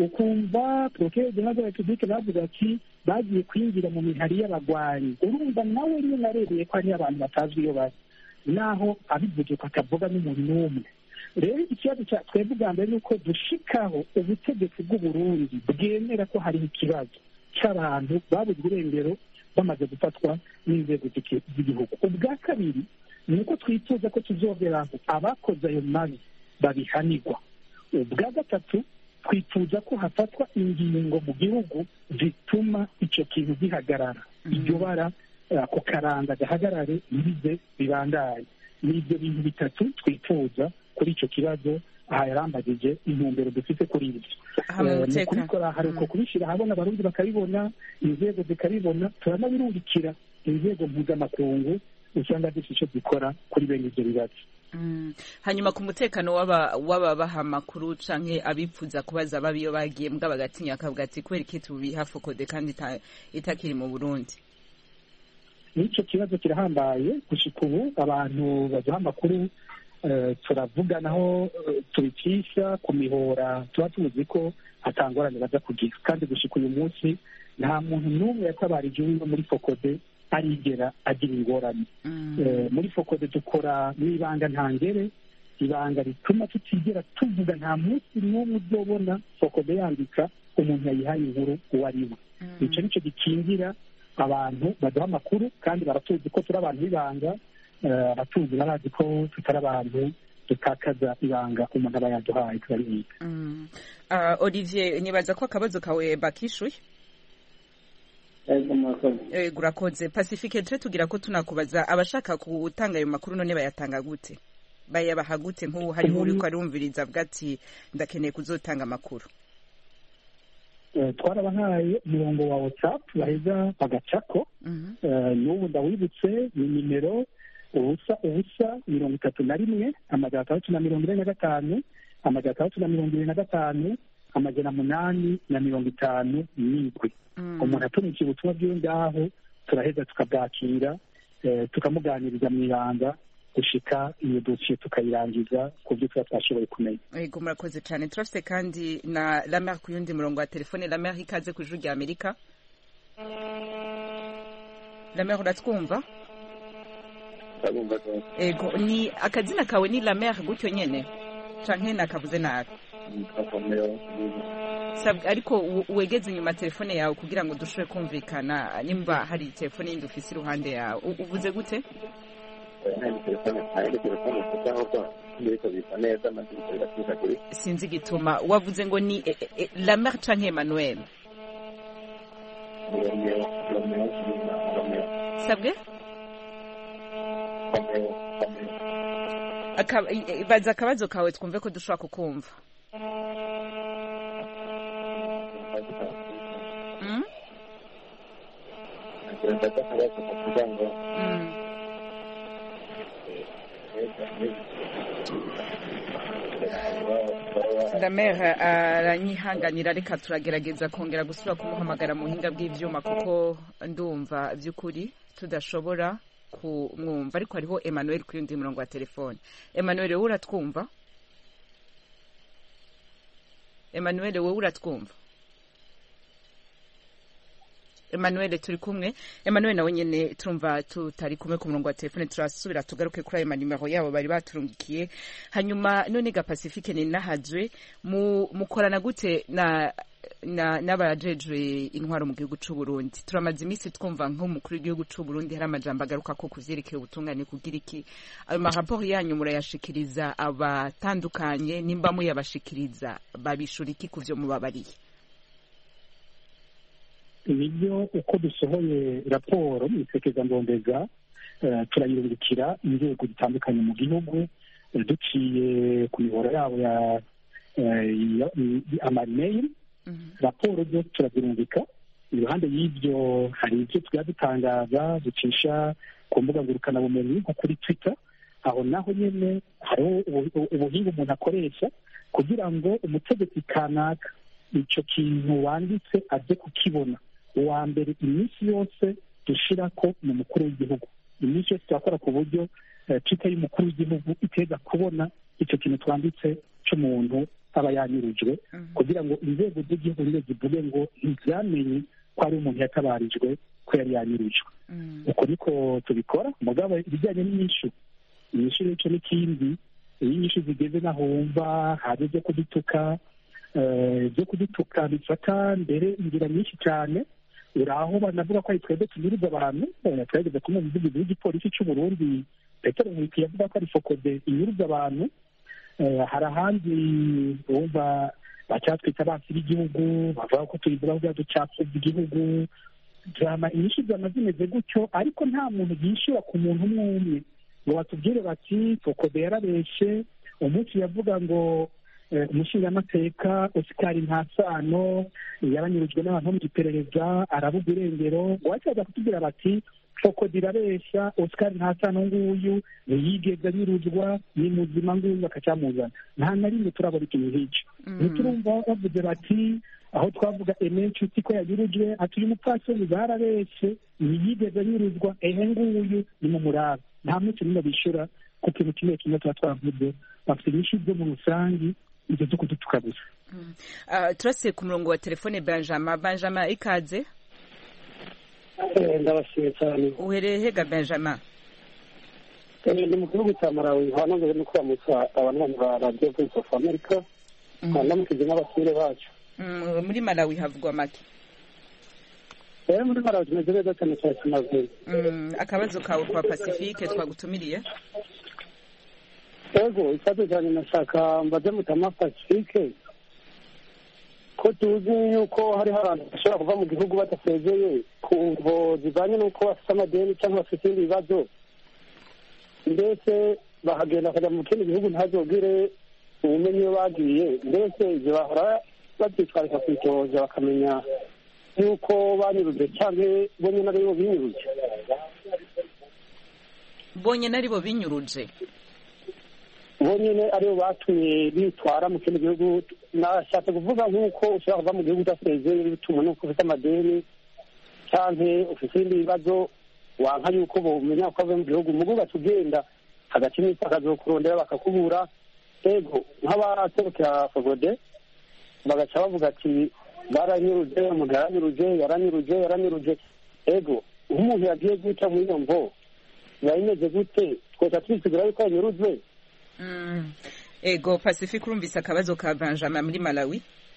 Ukumva Procureur General de la République bavuga ati bagiye kwinjira mu mihari y'abagwanyi. Urumva nawe nyine arebeye ko hariho abantu batazwi iyo bari, naho abivuge ko atavuga n'umuntu n'umwe. Rero ikibazo cya twebwe bwa mbere ni uko dushikaho ubutegetsi bw'Uburundi bwemera ko hari ikibazo cy'abantu babuze irengero bamaze gufatwa n'inzego z'igihugu. Ubwa kabiri ni uko twifuza ko tuzogeraho abakoze ayo mabi babihanirwa. Ubwa gatatu twifuza ko hafatwa ingingo mu gihugu zituma icyo kintu gihagarara, iryo bara ku karanga gahagarare ntibize bibandanye. Ni ibyo bintu bitatu twifuza kuri icyo kibazo. Aha yarambagije intumbero dufite kuri ibyo. Mu kubikora hari uko kubishyira ahabona, abarundi bakabibona, inzego zikabibona, turanabirungikira inzego mpuzamakungu usanga zifite icyo zikora kuri bene ibyo bibazo. Hanyuma ku mutekano w'ababaha amakuru canke abipfuza kubaza babiyo bagiye mbwa bagatinya akavuga ati kubera iki tubiha Focode kandi itakiri mu Burundi. N'icyo kibazo kirahambaye gushika ubu. Abantu baduha amakuru turavuganaho, tubicisha ku mihora, tuba tuzi ko atangorane baza kugira. Kandi gushika uyu munsi nta muntu n'umwe yatabarije uwiwe muri Focode arigera agira ingorane. Muri Focode dukora n'ibanga ntangere, ibanga rituma tutigera tuvuga, nta munsi n'umwe uzobona fokode yandika umuntu yayihaye inkuru uwo ari we. icyo nicyo gikingira abantu baduha amakuru, kandi baratuzi ko turi abantu b'ibanga, abatuzi barazi ko tutari abantu dutakaza ibanga umuntu aba yaduhaye turabibika. Olivier, nibaza ko akabazo kawe bakishuye. Urakoze. Pacifique, twe tugira ko tunakubaza abashaka gutanga ayo makuru none bayatanga gute, bayabaha gute? nk'ubu hariho uriko arumviriza avuga ati ndakeneye kuzotanga amakuru. Twarabahaye umurongo wa WhatsApp baheza bagacako. N'ubu ndawibutse, ni nimero 0:31 amajana 345 amajana 325 amajana 857. Umuntu atumikiye ubutumwa bw'iyo ngaho turaheza tukabwakira, tukamuganiriza mu ibanga gushika iyo dosiye tukayirangiza ku byo tuba twashoboye kumenya. Yego, murakoze cyane. Turafite kandi na Lamer ku yundi murongo wa telefone. Lamer, ikaze ku Ijwi rya Amerika. Lamer, uratwumva? Yego, ni akazina kawe ni Lamer gutyo nyene canke nakavuze nabi? Ariko wegeze inyuma telefone yawe kugira ngo dushobore kumvikana, nimba hari telefone yindi ufise iruhande yawe. Uvuze gute? Sinzi gituma wavuze ngo ni Lamer canke Emmanuel? Sabwe? Baza akabazo kawe twumve ko dushobora kukumva. Lamer aranyihanganira, reka turagerageza kongera gusubira kumuhamagara mu buhinga bw'ivyuma kuko ndumva by'ukuri tudashobora kumwumva. Ariko hariho Emmanuel ku yundi murongo wa telefone. Emmanuel, wowe uratwumva? Emmanuel, wowe uratwumva? Emmanuel, turi kumwe. Emmanuel nawe nyene turumva tutari kumwe ku murongo wa telefone, turasubira tugaruke kuri ayo manimero yabo bari baturungikiye. Hanyuma none ga Pacifique ni nahajwe mukorana gute n'abajejwe intwaro mu gihugu c'u Burundi? Turamaze imisi twumva nk'umukuru w'igihugu c'u Burundi hari amajambo agaruka ko kuvyerekeye ubutungane kugira iki. Ayo maraporo yanyu murayashikiriza abatandukanye, nimba muyabashikiriza babishura iki kuvyo mubabariye? Nibyo, uko dusohoye raporo mu isekeza ndondeza turayirungikira inzego zitandukanye mu gihugu duciye ku mihoro yabo ya amail. Raporo zo turazirungika. Iruhande y'ibyo hari ibyo twari dutangaza ducisha ku mbuga ngurukanabumenyi nko kuri Twitter. Aho naho nyene hariho ubuhinga umuntu akoresha kugira ngo umutegetsi kanaka ico kintu wanditse aze kukibona. Uwa mbere iminsi yose dushira ko mu mukuru w'igihugu, iminsi yose turakora ku buryo Twitter y'umukuru w'igihugu iteza kubona icyo kintu twanditse cy'umuntu aba yanyurujwe, kugira ngo inzego z'igihugu nizo zivuge ngo ntivyamenye ko ari umuntu yatabarijwe ko yari yanyurujwe. Uko niko tubikora. Mugabo ibijyanye n'inyishu n'icyo n'ikindi, iyo inyishu zigeze naho wumva hari ibyo kudutuka bifata mbere inzira nyinshi cyane. Uraho banavuga ko ari twebwe tunyuriza abantu. Twageze kumwe mu gihugu w'igipolisi cy'u Burundi Petero Nkurikiye yavuga ko ari fokode inyuriza abantu. Hari ahandi bumva bacyatwita abansi b'igihugu, bavuga ko tuyivuga bya ducapfu by'igihugu. Inyinshi zama zimeze gutyo, ariko nta muntu yishyura ku muntu umwe umwe ngo batubwire bati fokode yarabeshe. Umunsi yavuga ngo umushingamateka Oscar Ntasano yaranyurujwe n'abantu mu iperereza arabuga irengero, wacaza kutubwira bati fokode irabesha, Oscar Ntasano nguyu ntiyigeze anyuruzwa, ni muzima nguyu bakacyamuzana. Nta na rimwe turabona ikintu nk'icyo. Ntiturumva bavuze bati aho twavuga Nshuti ko yanyurujwe ati uyu mupfasoni barabeshe ntiyigeze anyuruzwa, nguyu ni mu muraba. Nta munsi n'umwe bishyura ku kintu kimwe kimwe tuba twavuze. Bafite inyinshi zo mu rusangi ibyo zo kudutuka gusa. Turasiye ku murongo wa telefone Benjamin, ikaze. Ndabashimiye cyane. Uhereye hega Benjamin? ni mu gihugu cya Malawi hanongeye no kuramutsa abanywanyi ba Radio Voice of America hanamukije n'abasire bacu. Muri Malawi havugwa make? Muri Malawi tumeze neza cyane cyane tunavuye. Akabazo kawe kwa Pacifique twagutumiriye? Yego, ikibazo cyane nashaka mbaze mutama Pacifique ko tuzi yuko hariho abantu bashobora kuva mu gihugu badasezeye ku mvo zijyanye n'uko bafite amadeni cyangwa bafite ibindi bibazo, mbese bahagenda bakajya mu kindi gihugu ntazogire ubumenyi iyo bagiye, mbese ibyo bahora babyitwarika ku itohoza bakamenya yuko banyuruje cyangwa bonyine ari bo binyuruje. Bonyine ari bo binyuruje? Bonyine aribo batumye bitwara mu kindi gihugu. Nashatse kuvuga nk'uko ushobora kuva mu gihugu udasezeye bituma n'uko ufite amadeni cyangwa ufite ibindi bibazo wanka yuko bumenya ko avuye mu gihugu mugu ugaca ugenda hagati n'iminsi bakazokurondera bakakubura. Ego nk'abaserukira Fogode bagaca bavuga ati baranyuruje, umuntu yaranyuruje. Ego nk'umuntu yagiye guca muri iyo mvo biba bimeze gute? Twoca twisigura yuko yanyurujwe. Ego Pacifique urumvise akabazo ka Benjamin muri Malawi?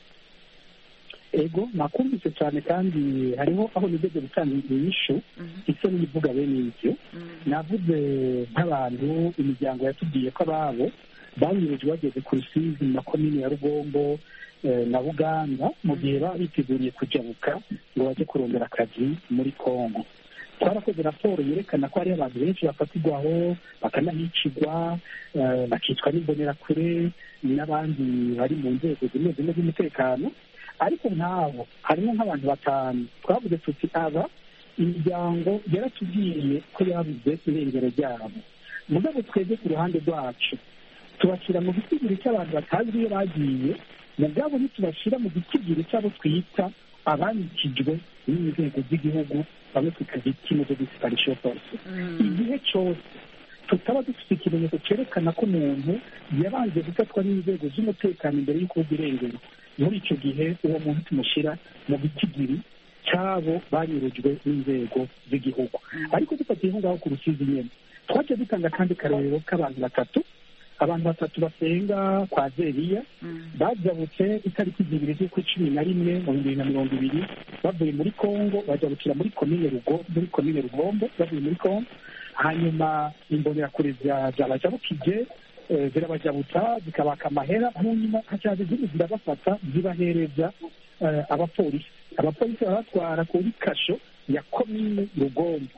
Ego nakumvise cyane kandi hariho aho nigeze gutanga inyishu icyo nivuga bene ibyo. Navuze nk'abantu imiryango yatubwiye ko ababo banyurujwe bageze ku Rusizi mu makomine ya Rugombo na Buganda mu gihe baba biteguriye kujabuka ngo bajye kurondera akazi muri Kongo. Twarakoze raporo yerekana ko hariho abantu benshi bafatirwaho bakanahicirwa bakicwa n'imbonerakure n'abandi bari mu nzego zimwe zimwe z'umutekano, ariko nk'abo harimo nk'abantu 5 twavuze tuti aba imiryango yaratubwiye ko yabuze irengero ryabo. Mugabo twebwe ku ruhande rwacu tubashyira mu gitigiri cy'abantu batazi iyo bagiye, mugabo ntitubashyira mu gitigiri cy'abo twita abanikijwe n'inzego z'igihugu bamwe tukazita imodo disparation force. Igihe cyose tutaba dufite ikimenyetso cyerekana ko umuntu yabanje gufatwa n'inzego z'umutekano imbere y'uko irengero, muri icyo gihe uwo muntu tumushyira mu gitigiri cy'abo banyurujwe n'inzego z'igihugu. Ariko dufatiye aho ngaho ku Rusizi nyine twaje dutanga kandi karorero k'abantu 3 abantu 3 basenga kwa Zeriya bajabutse itariki 2 z'Ukwezi mu 2020 bavuye muri Kongo bajabukira muri komine Rugombo bavuye muri Kongo, hanyuma imbonerakure zabajabukije zirabajabutsa zikabaka amahera, hanyuma hacaje izindi zirabafata zibahereza abapolisi baratwara kuri kasho ya komine Rugombo.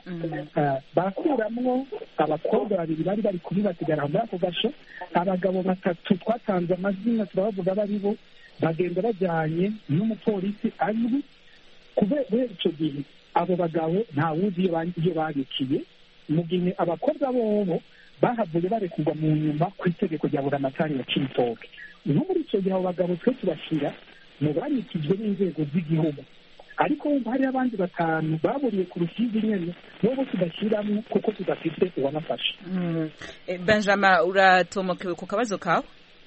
Bakuramwo abakobwa 2 bari kuri basigara muri ako gasho, abagabo 3 twatanze amazina turabavuga baribo bagenda bajyanye n'umupolisi azwi. Kubera icyo gihe abo bagabo nta wuzi iyo babikiye, mu gihe abakobwa bobo bahavuye barekurwa mu nyuma ku itegeko rya buramatari ya Cibitoke. No muri icyo gihe abo bagabo twe tubashyira mu banikijwe n'inzego z'igihugu, ariko hari abandi 5 baburiye ku Rusizi nyene bobo tudashyiramo kuko tudafite uwanafasha. Benjamin uratomokewe ku kabazo kawe?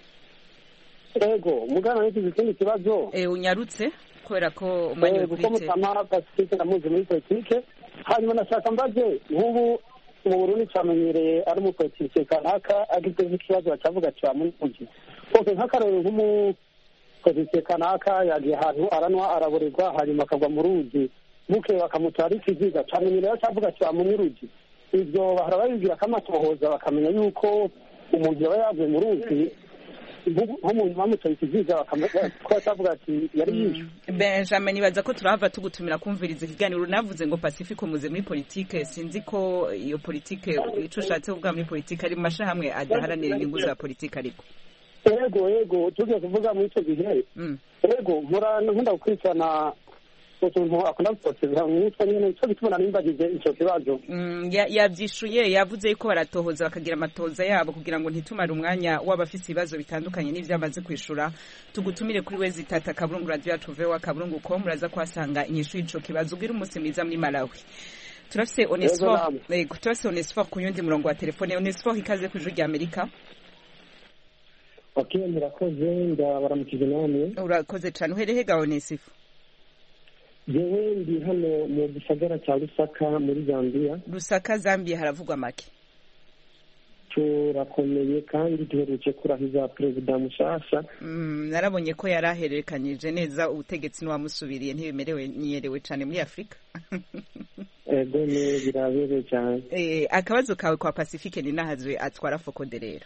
Ego mugana n'iki ikindi kibazo unyarutse kubera ko umwanya kuko mutama Pacifique namuzi muri politike. Hanyuma nashaka mbaze nk'ubu mu Burundi cyamenyereye ari mu politike kanaka agize ikibazo acavuga cyamunuji oke nk'akarere nk'umupolitike kanaka yagiye ahantu aranwa araborerwa hanyuma akagwa mu ruzi buke bakamutwara ikiziga cyamenyereye acavuga cyamunuji. Ibyo bahora babibwira ko amatohoza bakamenya yuko umuntu yaba yavuye mu ruzi nk'umuntu bamutwaye ikiziga ko atavuga ati yari yishwe. Benjamin nibaza ko turahava tugutumira kumviriza ikiganiro navuze ngo Pacifique muze muri politike, sinzi ko iyo politike ico ushatse kuvuga muri politike ari mu mashahamwe adaharanira inyungu za politike. Ariko yego tugiye kuvuga muri icyo gihe yego nkunda gukurikirana utuntu akunda gutoteza mwitwa nyine icyo bituma nimbagize icyo kibazo. Yabyishuye yavuze ko baratohoza bakagira amatohoza yabo kugira ngo ntitumare umwanya w'abafise ibibazo bitandukanye n'ivyamaze kwishura. Tugutumire kuri wezi tata kaburungu radio tuvewa kaburungu.com muraza kwasanga inyishu y'ico kibazo. Ugira umunsi mwiza muri Malawi. Turafise Onesphore ku yundi murongo wa telefone. Onesphore ikaze ku Ijwi ry'Amerika. Okay, murakoze ndabaramukije namwe. Urakoze cyane. Uherehe ga Onesphore? Yewe ndi hano mu gisagara cya Lusaka muri Zambia. Lusaka Zambia haravugwa make? turakomeye kandi duherutse kurahiza perezida mushasha. Narabonye ko yari ahererekanyije neza ubutegetsi n'uwamusubiriye ntiyerewe cyane muri Afurika. Ego ne birabereye cyane. Akabazo kawe kwa Pacifique Ninahazwe atwara Focode rero.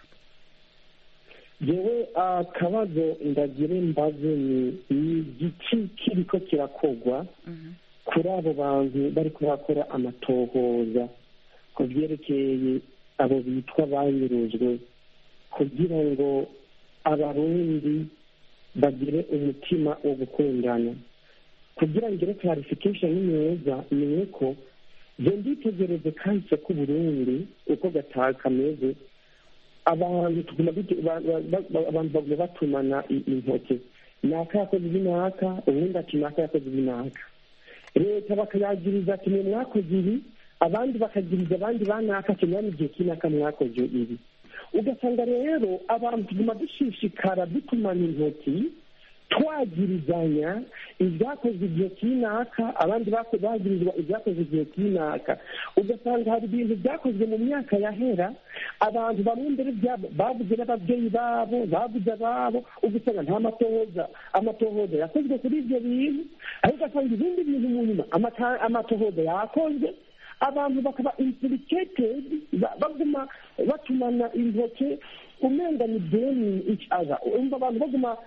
Jewe akabazo ndagire mbaze ni igiki kiriko kirakogwa kuri abo bantu bari kurakora amatohoza ku byerekeye abo bitwa banyurujwe, kugira ngo abarundi bagire umutima wo gukundana. Kugira ngire clarification neza ni ko je nditegereze kahise ku Burundi uko kameze, abantu tuguma abantu baguma batumana intoke, naka yakoze ibinaka, ubundi ati naka yakoze ibinaka. Leta bakayagiriza ati mwe mwakoze ibi, abandi bakagiriza abandi banaka ati mwami igihe kinaka mwakoze ibi. Ugasanga rero abantu tuguma dushishikara dutumana intoki, twagirizanya ibyakoze igihe kinaka, abandi bagirizwa ibyakoze igihe kinaka. Ugasanga hari ibintu byakozwe mu myaka yahera, abantu bamwe mbere bavuze n'ababyeyi babo, bavuze ababo, ugasanga nta amatohoza yakozwe kuri ibyo bintu, ariko ugasanga ibindi bintu mu nyuma amatohoza yakozwe, abantu bakaba implicated, baguma batumana intoke umenga ni blaming each other. Umva abantu baguma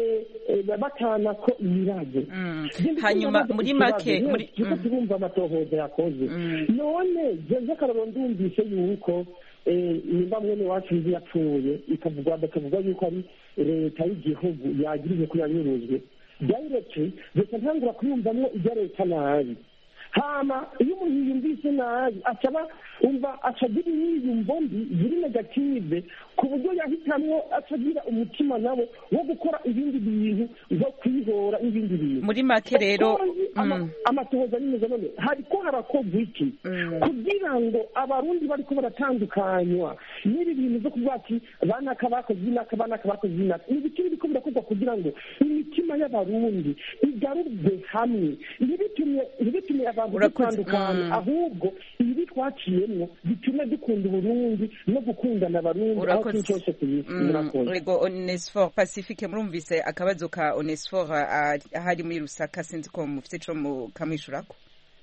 batana ko imirago. Hanyuma muri make yuko tubumva amatohoza yakoze. None je karabo ndumvise yuko nimba mwene wacu nzi yapfuye bakavuga yuko ari leta y'igihugu yagirije ko yanyurujwe directly, reka ntangura kuyumvamo ibya leta nabi. Hama iyo umuntu yiyumvise nabi acagira imyiyumvo mbi ziri negative, ku buryo yahitamwo acagira umutima nabo wo gukora ibindi bintu zo kwihora ibindi bintu. Muri make rero amatohoza nimeze none hariko harakorwa iki kugira ngo abarundi bariko baratandukanywa n'ibi bintu zo kuvuga ati banaka bakoze inaka, banaka bakoze inaka. Ni ibiki biriko birakorwa kugira ngo imitima y'abarundi igarurwe hamwe, ntibitume abantu dutandukanye, ahubwo ibi twaciyemwo bitume dukunda Uburundi no gukundana Abarundi aho turi cyose tubikora. Ego Onesphore Pacifique, murumvise akabazo ka Onesphore ahari muri Rusaka, sinzi ko mufite ico mukamwishurako.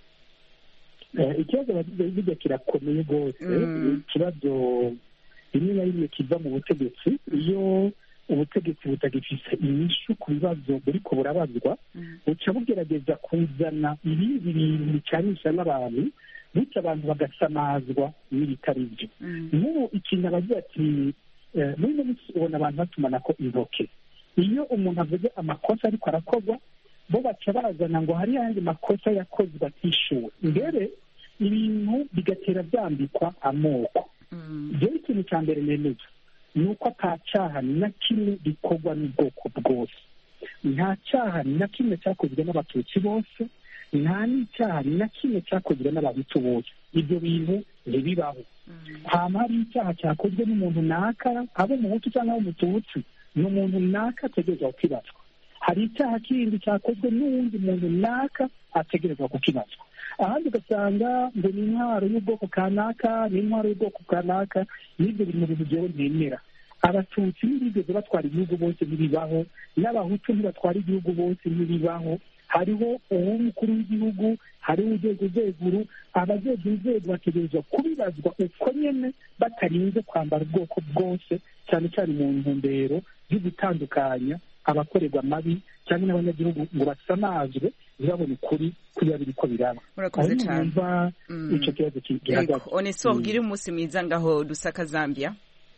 Ikibazo bagize kirakomeye rwose, ikibazo rimwe na rimwe kiva mu butegetsi. Iyo ubutegetsi butagifise inyishu ku bibazo buriko burabazwa, buca bugerageza kuzana ibindi bintu bicanisha n'abantu, bityo abantu bagasamazwa n'ibitari byo. Nk'ubu ikintu abagira ati muri ino minsi ubona abantu batumanako intoke. Iyo umuntu avuze amakosa ariko arakorwa, bo baca bazana ngo hari yandi makosa yakozwe atishuwe, mbere ibintu bigatera byambikwa amoko. Jewe ikintu cya mbere nemeza nuko ata cyaha na kimwe gikorwa n'ubwoko bwose. Nta cyaha na kimwe cyakozwe n'abatutsi bose, nta n'icyaha na kimwe cyakozwe n'abahutu bose. Ibyo bintu ntibibaho. Hama hari icyaha cyakozwe n'umuntu naka, abo umuhutu cyangwa abo umututsi, ni umuntu naka ategerezwa kukibazwa. Hari icyaha kindi cyakozwe n'uwundi muntu naka ategerezwa kukibazwa. Ahandi ugasanga ngo ni intwaro y'ubwoko kanaka, ni intwaro y'ubwoko kanaka. N'ibyo biri mu bintu byewe ntemera. Abatutsi ntibigeze batwara igihugu bose ntibibaho, n'abahutu ntibatwara igihugu bose ntibibaho. Hariho uw'umukuru w'igihugu, hariho urwego rw'ejuru, abajejwe inzego bategerezwa kubibazwa uko nyene, batarinze kwambara ubwoko bwose, cyane cyane mu ntumbero yo gutandukanya abakorerwa amabi cyangwa n'abanyagihugu ngo basamazwe ntibabone ukuri kuriya biriko biraba. Murakoze cyane. Ico kibazo gihagaze. Onesphore, ugire umunsi mwiza ngaho Lusaka, Zambia.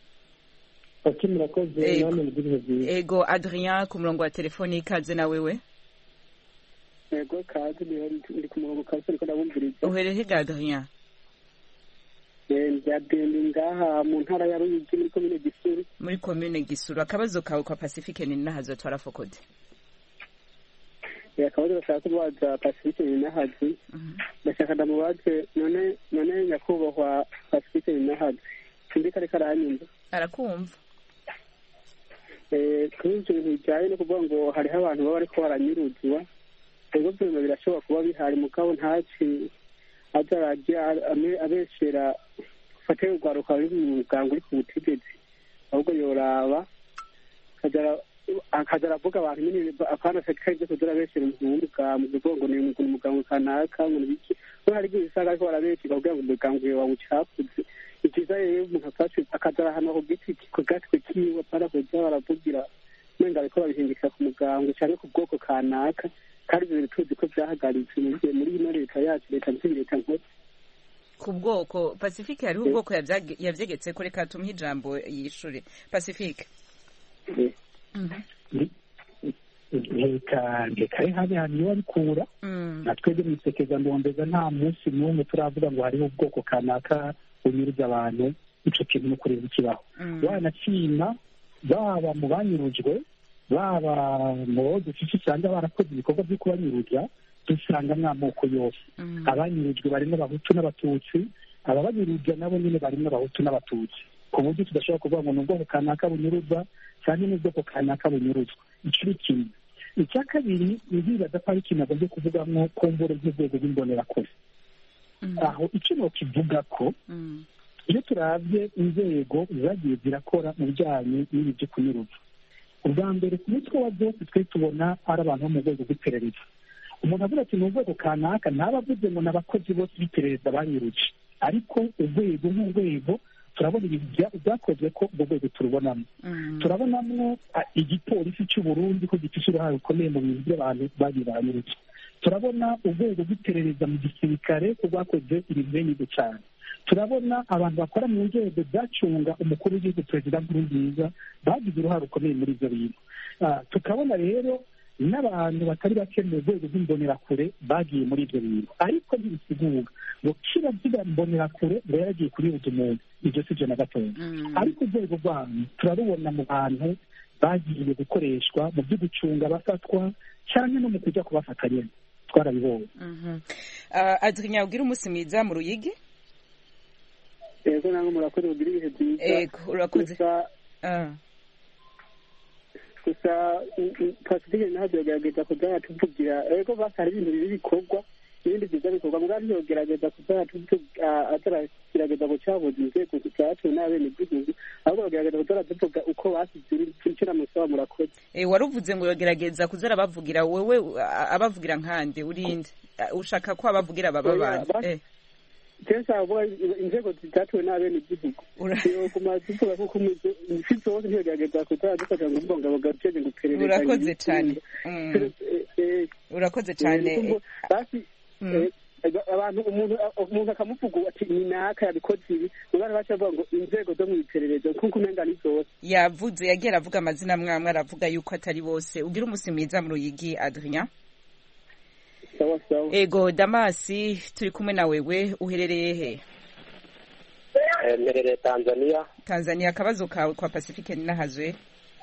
Murakoze namwe mugire byiza. Ego Adrien ku murongo wa telefoni, ikaze na wewe. Ego kazi ndi ku murongo kazi ariko ndabumviriza. Uhereye he Adrien? Ndadende ngaha mu ntara ya Ruyigi muri commune Gisuru. Muri commune Gisuru. Akabazo kawe kwa Pacifique Ninahazwe atwara Focode. Akabazo bashaka kubaza Pacifique Ninahazwe. Bashaka ndamubaze none nyakubahwa Pacifique Ninahazwe. Sindi kare karanyumva. Arakumva. Kuri ibyo bintu bijyanye no kuvuga ngo hariho abantu baba bariko baranyuruzwa, ego byuma birashobora kuba bihari mugabo ntaci azarajya abeshera afate urwaruka ruri mu muganga uri ku butegetsi ahubwo yoraba akaza aravuga abantu nyine akana sekari byo kudura beshyira umuntu w'umugambwe uvuga ngo ni umugambwe kanaka ngo nibiki ko hari igihe usanga ariko barabeshya kugira ngo umugambwe wawe ucakuze ikiza rero umuntu afashe akaza arahana ku giti ku gatwe kiwe apana kuja baravugira menga ariko babihindikira ku mugambwe cyane ku bwoko kanaka kandi ibyo tuzi ko byahagaritse muri ino leta yacu leta nzi leta nkuru ku bwoko Pacifique hariho ubwoko yavyegetse ko reka tumuhe ijambo yishure Pacifique reka habe hano babikura natwebwe mwisekeza ndondeza nta munsi n'umwe turavuga ngo hariho ubwoko kanaka bunyuruza abantu ico kintu no kureba ikibaho wanacima baba mu banyurujwe baba mu dufite usanga barakoze ibikorwa byo kubanyuruza dusanga mw'amoko yose abanyurujwe barimo abahutu n'abatutsi ababanyuruza nabo nyine barimo abahutu n'abatutsi ku buryo tudashobora kuvuga ngo ni ubwoko kanaka bunyuruza cyane n'ubwoko kanaka bunyuruzwa icyo ni kimwe icya kabiri ntibibaza ko ari ikintu agomba kuvugamo ko mbure nk'urwego rw'imbonerakure aho icyo nokivuga ko iyo turabye inzego zagiye zirakora mu bijyanye n'ibi byo kunyuruza ubwa mbere ku mutwe wa byose twe tubona ari abantu bo mu rwego rw'iperereza umuntu avuga ati ni urwego kanaka ntaba avuze ngo ni abakozi bose b'iperereza banyuruje ariko urwego nk'urwego turabona ibintu byakozwe ko urwo rwego turubonamo turabonamo igipolisi cy'u Burundi ko gifite uruhare rukomeye mu bintu by'abantu bagiye baranyuruje turabona urwego rw'iperereza mu gisirikare ko rwakoze ibintu bene cyane turabona abantu bakora mu nzego zacunga umukuru w'igihugu perezida Nkurunziza bagize uruhare rukomeye muri ibyo bintu tukabona rero n'abantu batari bake mu rwego rw'imbonerakure bagiye muri ibyo bintu ariko ntibisigura ngo kiba by'imbonerakure ngo yaragiye kuribuza umuntu ibyo si byo na gatoya ariko urwego rwanyu turarubona mu bantu bagiye gukoreshwa mu byo gucunga abafatwa cyane no mu kujya kubafata nyine twarabibonye Adrien ubwira umunsi mwiza mu Ruyigi yego nange murakoze ugira ibihe byiza yego urakoze gusa Pacifique naho byogerageza kujya tuvugira yego basi hari ibintu bibi bikorwa ibindi byiza bikorwa mbwa byogerageza kujya ataragerageza gucabuza inzego zacu n'abenegihugu ahubwo bagerageza kujya tuvuga uko basize icyo namusaba murakoze waruvuze ngo yogerageza kuza arabavugira wewe abavugira nkande urinde ushaka ko abavugira baba bande kenshi avuga inzego zitatuwe n'abenegihugu yoguma tuvuga kuko isi zose ntiyogerageza kujya dufata ngo mbonga bagacenge ngo perereza urakoze cyane urakoze cyane abantu umuntu akamuvuga ati ni naka yabikoze ibi mugana baca bavuga ngo inzego zo mu iperereza kuko umenga ni zose yavuze yagiye aravuga amazina amwe aravuga yuko atari bose ugira umunsi mwiza mu Ruyigi Adrien sawa sawa ego Damasi turi kumwe na wewe uherereye he mperereye Tanzania akabazo kawe kwa Pacifique ninahazwe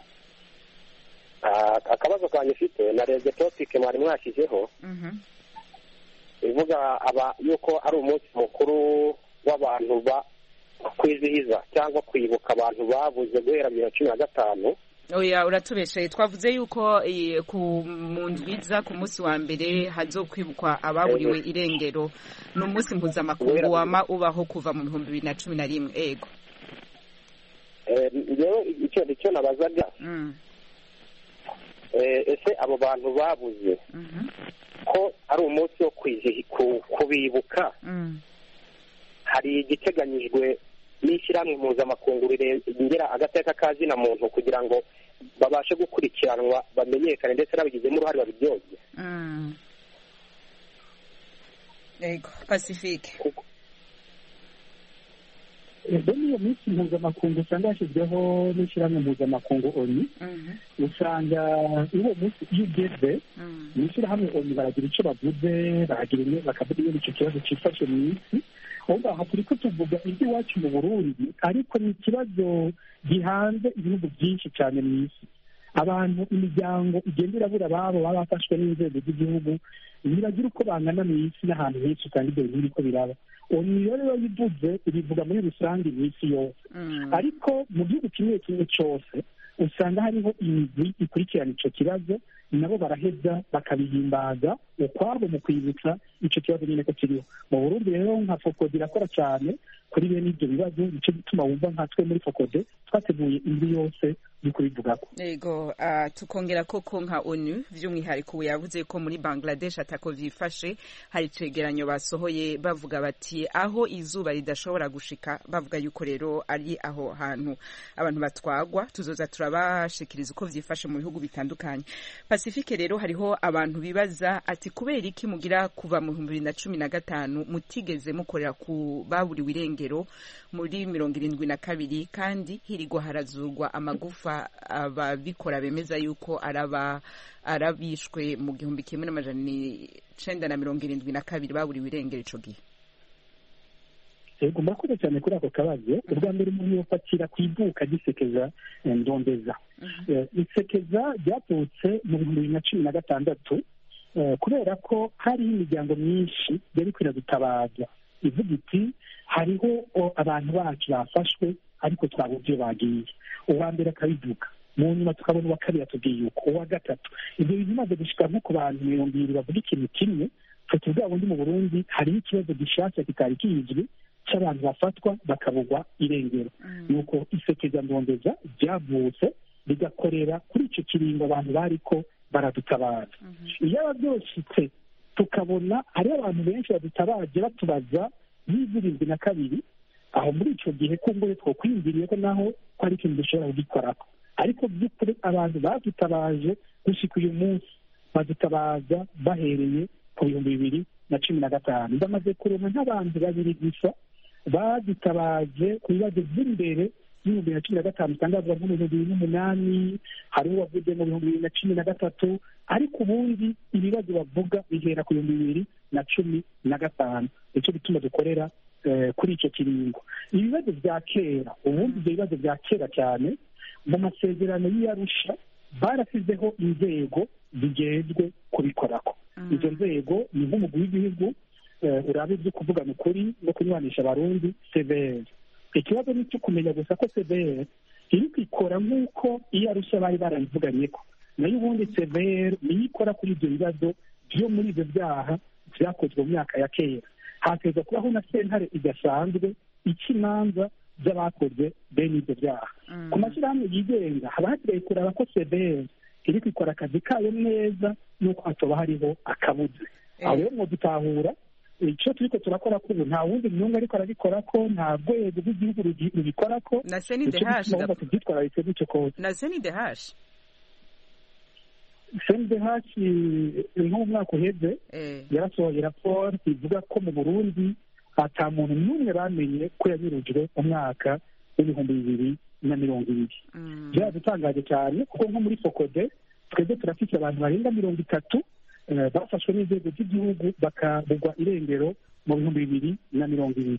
akabazo kanjye ufite narebye topic mwari mwashyizeho ivuga yuko ari umunsi mukuru w'abantu kwizihiza cyangwa kwibuka abantu babuze guhera 2015 oya uratubesheye twavuze yuko mu ndwiza ku munsi wa mbere hazokwibukwa ababuriwe irengero ni umunsi mpuzamakungu wama ubaho kuva mu 2011 ego rero icyo nabazaga ese abo bantu babuze ko ari umunsi wo kubibuka hari igiteganyijwe n'ishyirahamwe mpuzamakungu rirengera agateka ka zina muntu kugira ngo babashe gukurikiranwa bamenyekane ndetse n'abagizemo uruhare babiryozwe yego Pacifique ego niyo minsi mpuzamakungu usanga yashyizweho n'ishyirahamwe mpuzamakungu ONU usanga uwo munsi iyo ugeze mu ishyirahamwe ONU baragira icyo bavuze bakavuga iyo icyo kibazo cyifashe mu isi ahubwo aha turi ko tuvuga iby'iwacu mu Burundi ariko ni ikibazo gihanze ibihugu byinshi cyane mu isi abantu imiryango igenda irabura ababo baba bafashwe n'inzego z'igihugu biragira uko bangana mu isi n'ahantu henshi usanga ibyo bintu biriko biraba ONU rero yivuze ibivuga muri rusange mu isi yose ariko mu gihugu kimwe kimwe cyose usanga hariho imigwi ikurikirana icyo kibazo nabo baraheza bakabihimbaza ukwabo mu kwibutsa icyo kibazo nyine ko kiriho mu Burundi rero nka Fokodi irakora cyane kuri bene ibyo bibazo. nicyo gituma wumva nkatwe muri fokode twateguye indi yose yo kubivugako. Yego, tukongera koko nka ONU by'umwihariko ubu yavuze ko muri Bangladesh atako vyifashe, hari icegeranyo basohoye bavuga bati aho izuba ridashobora gushika, bavuga yuko rero ari aho hantu abantu batwagwa. Tuzoza turabashikiriza uko vyifashe mu bihugu bitandukanye. Pacifique, rero hariho abantu bibaza ati kubera iki mugira kuva mu 2015 mutigeze mukorera ku baburiwe irengero muri 72 kandi hirigwa harazurwa amagufa ababikora bemeza yuko arabishwe mu 1972 baburiwe irengero ico gihe. Yego, murakoze cyane kuri ako kabazo. Ubwa mbere umuntu yofatira ku ivuka gisekeza ndondeza. Isekeza ryavutse mu 2016 kubera ko hari imiryango myinshi yari kwiradutabaza ivuga iti hariho abantu bacu bafashwe ariko twabuze iyo bagiye. Uwa mbere akabivuga, mu nyuma tukabona uwa kabiri atubwiye uko, uwa gatatu. Ibyo bintu bimaze gushika nko ku bantu 200 bavuga ikintu kimwe, twe bwa bundi mu Burundi hariho ikibazo gishasha kitari kizwi cy'abantu bafatwa bakabugwa irengero. Nuko isekeza ndondeza ryavutse rigakorera kuri icyo kiringo abantu bariko baradutabaza. iyo ababyoshitse tukabona hariho abantu benshi badutabaje batubaza y'izirindwi aho muri icyo gihe kumbure twokwiyumviriye ko naho ko ari ikintu dushobora kugikorako. ariko by'ukuri abantu badutabaje gushika uyu munsi badutabaza bahereye ku 2015. bamaze kuronka nk'abantu 2 gusa badutabaje ku bibazo by'imbere y'ibihumbi 2015 cyangwa nko mu 2008, hari uwavuze mu 2013, ariko ubundi ibibazo bavuga bihera ku 2015. nicyo bituma dukorera kuri icyo kiringo. ibibazo bya kera, ubundi ibyo bibazo bya kera cyane mu masezerano y'Arusha barasizeho inzego zigezwe kubikorako. izo nzego ni nk'umugwi w'igihugu urabe byo kuvugana ukuri no kunywanisha abarundi CVR. ikibazo ni cyo kumenya gusa ko CVR iri kwikora nk'uko iyo Arusha bari barabivuganyeko, nayo ubundi CVR niyo ikora kuri ibyo bibazo byo muri ibyo byaha byakozwe mu myaka ya kera. hateza kubaho na sentare idasanzwe ikimanza by'abakoze bene ibyo byaha. ku mashyirahamwe yigenga haba hasigaye kuraba ko CVR iri kwikora akazi kayo neza n'uko hatoba hariho akabuze. aho rero ngo dutahura icyo turiko turakora kubu nta wundi myungu ariko arabikora ko, nta rwego rw'igihugu rubikora ko. na CNDH tubyitwararitse gutyo kose. na CNDH nko mu mwaka uheze yarasohoye raporo ivuga ko mu Burundi ata muntu n'umwe bamenye ko yanyurujwe mu mwaka w'2020. byaradutangaje cyane kuko nko muri fokode twebwe turafite abantu barenga 30 bafashwe n'inzego z'igihugu bakabugwa irengero mu 2020.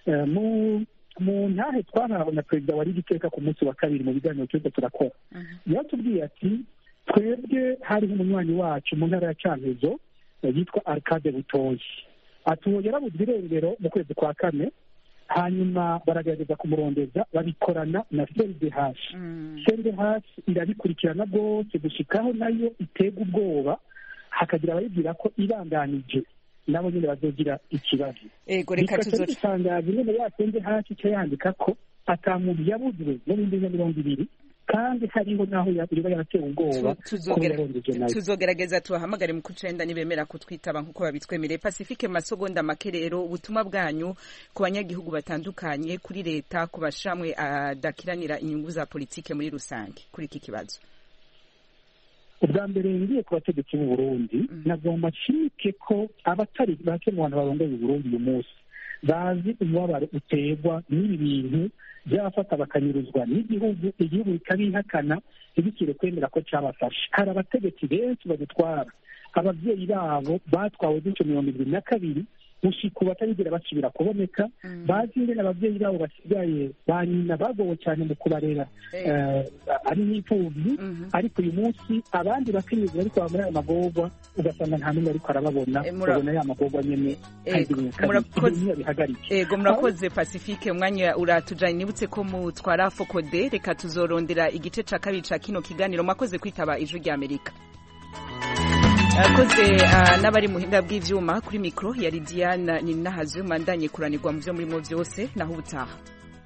mu ntahe twahawe na perezida wari igiteka ku munsi wa kabiri mu biganiro turiko turakora, yatubwiye ati twebwe hariho umunywanyi wacu mu ntara ya Cankuzo yitwa Arcade Butoyi, ati yarabuzwe irengero mu kwezi kwa kane, hanyuma baragerageza kumurondeza babikorana na CNDH. CNDH irabikurikirana rwose gushikaho nayo itega ubwoba, hakagira abayibwira ko ibanganije nabo nyine bazogira ikibazo. reka tuzotangaza nyine yasenze hasi icyo yandika ko atamuntu yabuzwe mu 2020 kandi hariho naho yaba yaratewe ubwoba. tuzogerageza tubahamagare mu kucenda nibemera kutwitaba nk'uko babitwemereye. Pacifique, masogonda make rero, ubutumwa bwanyu ku banyagihugu batandukanye, kuri leta, ku bashamwe adakiranira inyungu za politike muri rusange kuri iki kibazo. ubwa mbere ngiye ku bategetsi b'u Burundi, nagomba nshimike ko abatari bake mu bantu barongoye u Burundi uyu munsi bazi umubabaro uterwa n'ibi bintu by'abafata bakanyuruzwa n'igihugu, igihugu bikabihakana ntibikire kwemera ko cyabafashe. hari abategetsi benshi badutwara, ababyeyi babo batwawe gutyo 2022 gushika batabigira basubira kuboneka. bazi ingene ababyeyi babo basigaye ba nyina bagowe cyane mu kubarera ari n'imfubyi, ariko uyu munsi abandi bakenyezi bariko muri ayo magorwa ugasanga nta n'umwe ariko arababona, ubona ya magorwa nyene bihagarike. murakoze Pacifique, umwanya uratujanye. nibutse ko mutwara fokode, reka tuzorondera igice ca kabiri ca kino kiganiro. mwakoze kwitaba Ijwi ry'Amerika. akoze n'abari muhinga bw'ivyuma kuri mikro ya Lidiane Ninahazwe mandanye kuranirwa mu byo murimo byose naho ubutaha